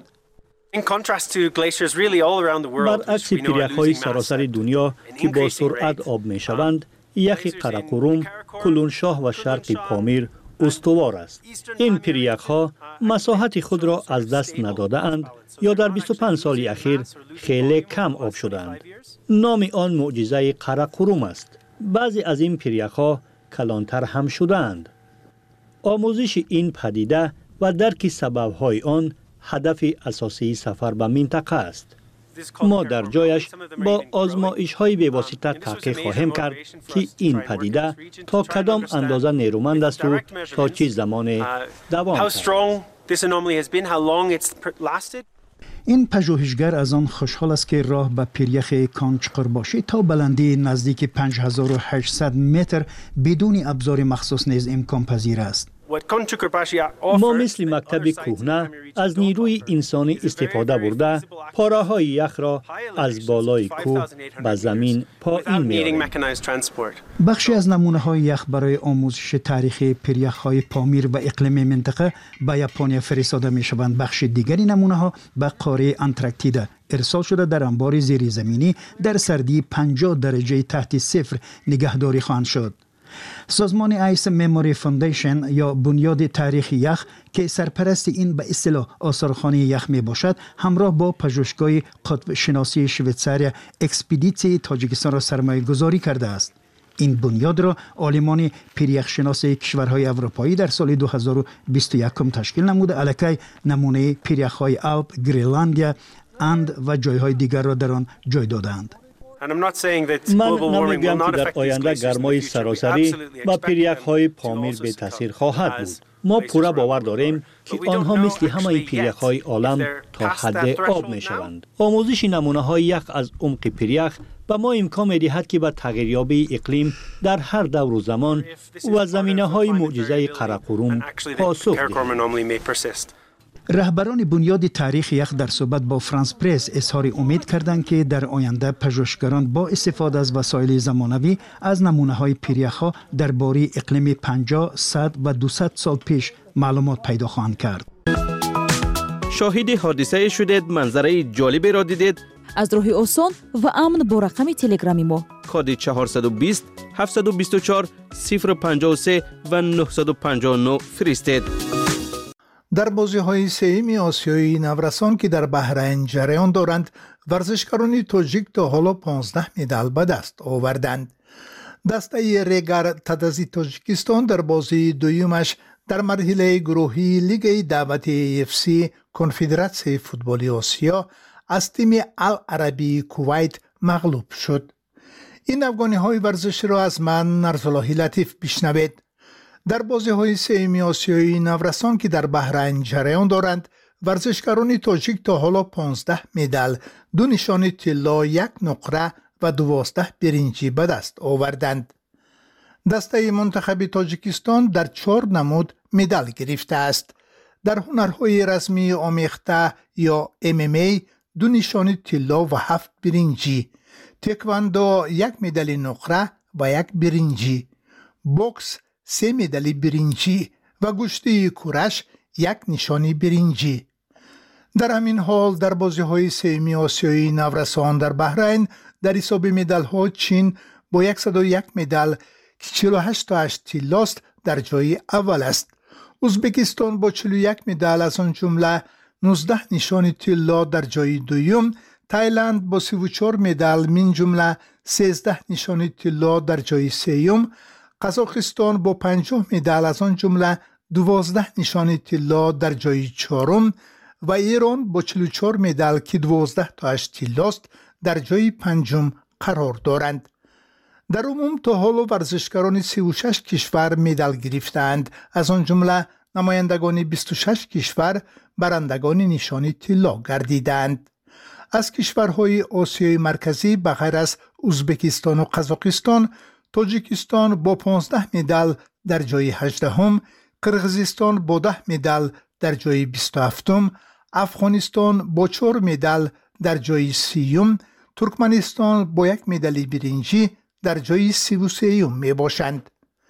برعکس پیریخ‌های سراسر دنیا که با سرعت آب می‌شوند، یخ قراقروم، کلونشاه و شرق پامیر استوار است. این پیریخ‌ها مساحت خود را از دست نداده اند یا در 25 سال اخیر خیلی کم آب شدند. نام آن معجزه قراقروم است. بعضی از این پیریخ‌ها کلانتر هم شدند. آموزش این پدیده و درک سبب‌های آن هدف اساسی سفر به منطقه است. ما در جایش با آزمایش‌های بی‌واسطه تحقیق خواهیم کرد که این پدیده تا کدام اندازه نیرومند است و تا چه زمان دوام کرد. این پژوهشگر از آن خوشحال است که راه به پیریخ کان چقرباشی تا بلندی نزدیک 5800 متر بدون ابزار مخصوص نیز امکان پذیر است. ما مثل مکتب کهنه از نیروی انسانی استفاده برده پاره‌های یخ را از بالای کوه به زمین پایین می‌آوریم. بخشی از نمونه‌های یخ برای آموزش تاریخ پیریخ‌های پامیر و اقلیم منطقه به ژاپنیا فرستاده می‌شوند. بخش دیگری نمونه‌ها به قاره انتارکتیدا ارسال شده در انبار زیرزمینی در سردی 50 درجه تحت صفر نگهداری خواهند شد. سازمان آیس مموری فاندیشن یا بنیاد تاریخ یخ که سرپرست این به اصطلاح آثارخانه یخ می باشد، همراه با پژوهشگاه قطب شناسی شویتزار اکسپدیسی تاجیکستان را سرمایه گذاری کرده است. این بنیاد را عالمان پیریخ شناسی کشورهای اروپایی در سال 2021 تشکیل نموده الکی نمونه پیریخ‌های آلپ، گرینلندیا، اند و جایهای دیگر را در آن جای دادند. من نمیگم که در آینده گرمای سراسری و پیریخ‌های پامیر به تاثیر خواهد بود. ما پورا باور داریم که آنها مثل همه پیریخ‌های عالم تا حد آب می‌شوند. آموزش نمونه‌های یخ از عمق پیریخ به ما امکان می‌دهد که به تغییریابی اقلیم در هر دور و زمان و زمینه‌های معجزه قراقروم پاسخ دهیم. رهبران بنیاد تاریخ یخ در صحبت با فرانس پرس اظهار امید کردند که در آینده پژوهشگران با استفاده از وسایل زمانوی از نمونه‌های پیریخ‌ها درباره اقلیم 50، 100 و 200 سال پیش معلومات پیدا خواهند کرد. شاهد حادثه شدید، منظره جالبی را دیدید؟ از راه آسان و امن با رقم تلگرامی ما کد 420 724 053 و 959 فرستید. در بازی‌های سه‌م آسیایی نورسان که در بحرین جریان دارند، ورزشکاران تاجیک تا حالا 15 مدال به دست آوردند. دسته ریگر تدازی تاجیکستان در بازی دویمش در مرحله گروهی لیگ دعوتی AFC کنفدراسیون فوتبال آسیا از تیم العربی کویت مغلوب شد. این افغانی‌های ورزشی را از من نرزاللهی لطیف بشنوید. در بازی‌های سه‌م آسیایی نورسان که در بحرین جریان دارند، ورزشکاران تاجیک تا حالا 15 مدال، 2 نشان طلا، 1 نقره و 12 برنجی به دست آوردند. دسته منتخب تاجیکستان در 4 نمود مدال گرفته است. در هنرهای رسمی آمیخته یا MMA 2 نشان طلا و 7 برنجی، تکواندو 1 مدال نقره و 1 برنجی، بوکس 3 مدال برنجی و گشتی کورش 1 نشانی برنجی. در همین حال در بازی‌های سه‌م آسیایی نورسان در بحرین در حساب مدال‌ها چین با 101 مدال که 48 تا 8 طلاست در جای اول است. ازبکستان با 41 مدال از آن جمله 19 نشان طلا در جای دوم، تایلند با 34 مدال من جمله 13 نشان طلا در جای سوم، قزاقستان با 50 مدال از آن جمله 12 نشان طلا در جای چهارم و ایران با 44 مدال که 12 تا 8 طلاست در جای پنجم قرار دارند. در عموم تا حالا ورزشکاران 36 کشور مدال گرفتند، از آن جمله نمایندگان 26 کشور برندگان نشان طلا گردیدند. از کشورهای آسیای مرکزی به غیر از ازبکستان و قزاقستان، تاجیکستان با 15 مدال در جای 18م، قرغیزستان با 10 مدال در جای 27م، افغانستان با 4 مدال در جای 30م، ترکمنستان با 1 مدال برنجی در جای 33م می باشند.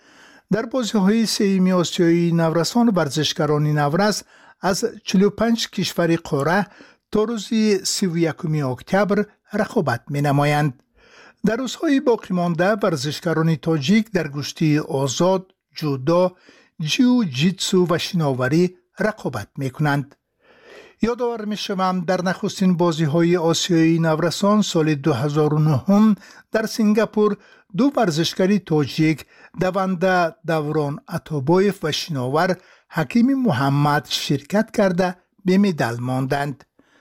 در بازی‌های سه‌م آسیایی نورسان ورزشکاران نورس از 45 کشور قاره تا روز 31 اکتبر رقابت می نمایند. در روزهای باقی مانده ورزشکاران تاجیک در گشتی آزاد، جودو، جیو جیتسو و شناوری رقابت می کنند. یادآور می شوم در نخستین بازی‌های آسیایی نورسان سال 2009 در سنگاپور 2 ورزشکاری تاجیک دونده دوران عطابایف و شناور حکیم محمد شرکت کرده به مدال ماندند.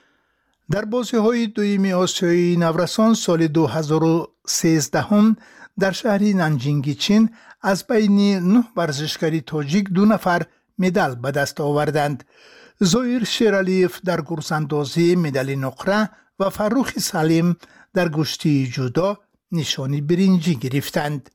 در بازی‌های دوم آسیایی نورسان سال 2013 در شهر نانجینگ چین از بین 9 ورزشکاری تاجیک 2 نفر مدال به دست آوردند. زویر شیرالیف در گرزاندازی مدال نقره و فروخ سلیم در گشتی جودو نشانی برنجی گرفتند.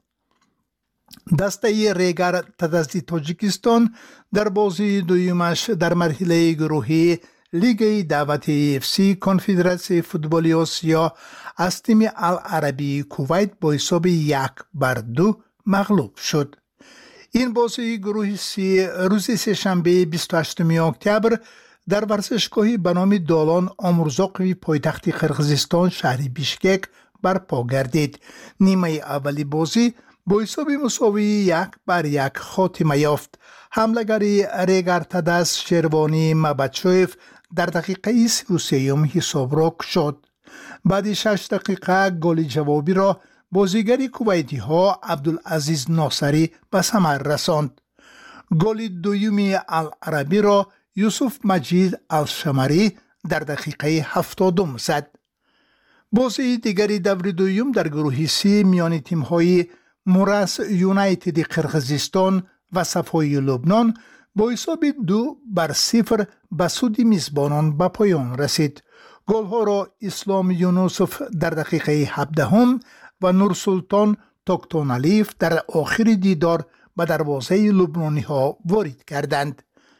دسته ریگر تدازی تاجیکستان در بازی دویمش در مرحله گروهی لیگ دعوتی AFC کنفدراسیون فوتبال آسیا از تیم العربی کویت با حساب 1-2 مغلوب شد. این بازی گروه سی روز سه‌شنبه 28 اکتبر در ورزشگاهی به نام دالان آمرزاقوی پایتخت قرغیزستان شهر بیشکک برپا گردید. نیمه اولی بازی با حساب مساوی 1-1 خاتمه یافت. حمله‌گری ریگر تداس شیروانی مبچویف در دقیقه 33 حساب را کشاد. بعد 6 دقیقه گل جوابی را بازیگر کویتی ها عبدالعزیز ناصری به ثمر رساند. گل دومی العربی را یوسف مجید الشمری در دقیقه 70 زد. بازی دیگری دور دوم در گروه سی میان تیم های موراس یونایتد قرغیزستان و صفای لبنان با حساب 2-0 به سود میزبانان به پایان رسید. گل ها را اسلام یونوسف در دقیقه 17 و نورسلطان توکتونالیف در آخر دیدار به دروازه لبنانی ها وارد کردند.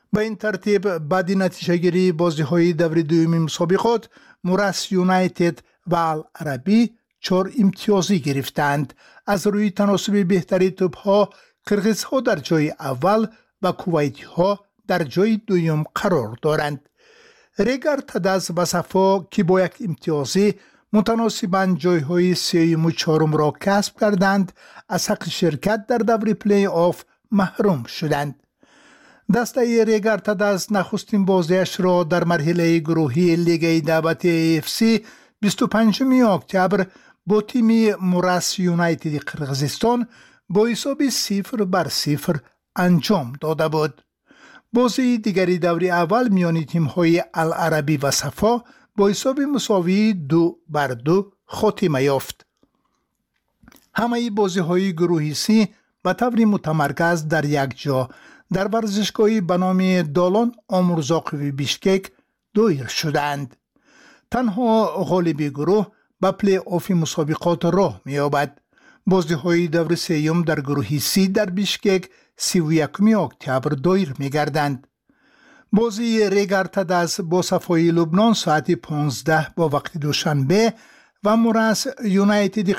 به این ترتیب بعد نتیجه گیری بازی های دور دوم مسابقات موراس یونایتد و العربی 4 امتیازی گرفتند. از روی تناسب بهتری توپ ها قرقیز ها در جای اول و کویتی ها در جای دوم قرار دارند. ریگر تدز و صفا که با 1 امتیازی متناسباً جای های 3 و 4 را کسب کردند از حق شرکت در دور پلی آف محروم شدند. دسته ریگر تدز نخستین بازیش را در مرحله گروهی لیگ دعوتی AFC 25 اکتبر با تیم موراس یونایتد قرقیزستان با حساب 0-0 انجام داده بود. بازی دیگری دور اول میان تیم‌های العربی و صفا با حساب مساوی 2-2 خاتمه یافت. همه بازی‌های گروهی C به طور متمرکز در یک جا در ورزشگاهی به نام دالان آمورزاقوی بیشکک دایر شدند. تنها غالب گروه به پلی آف مسابقات راه می‌یابد. بازی‌های دور سوم در گروه C در بیشکک 31 اکتبر دایر می‌گردند. بازی ریگر تدز با صفای لبنان ساعت 15 با وقت دوشنبه و موراس یونایتد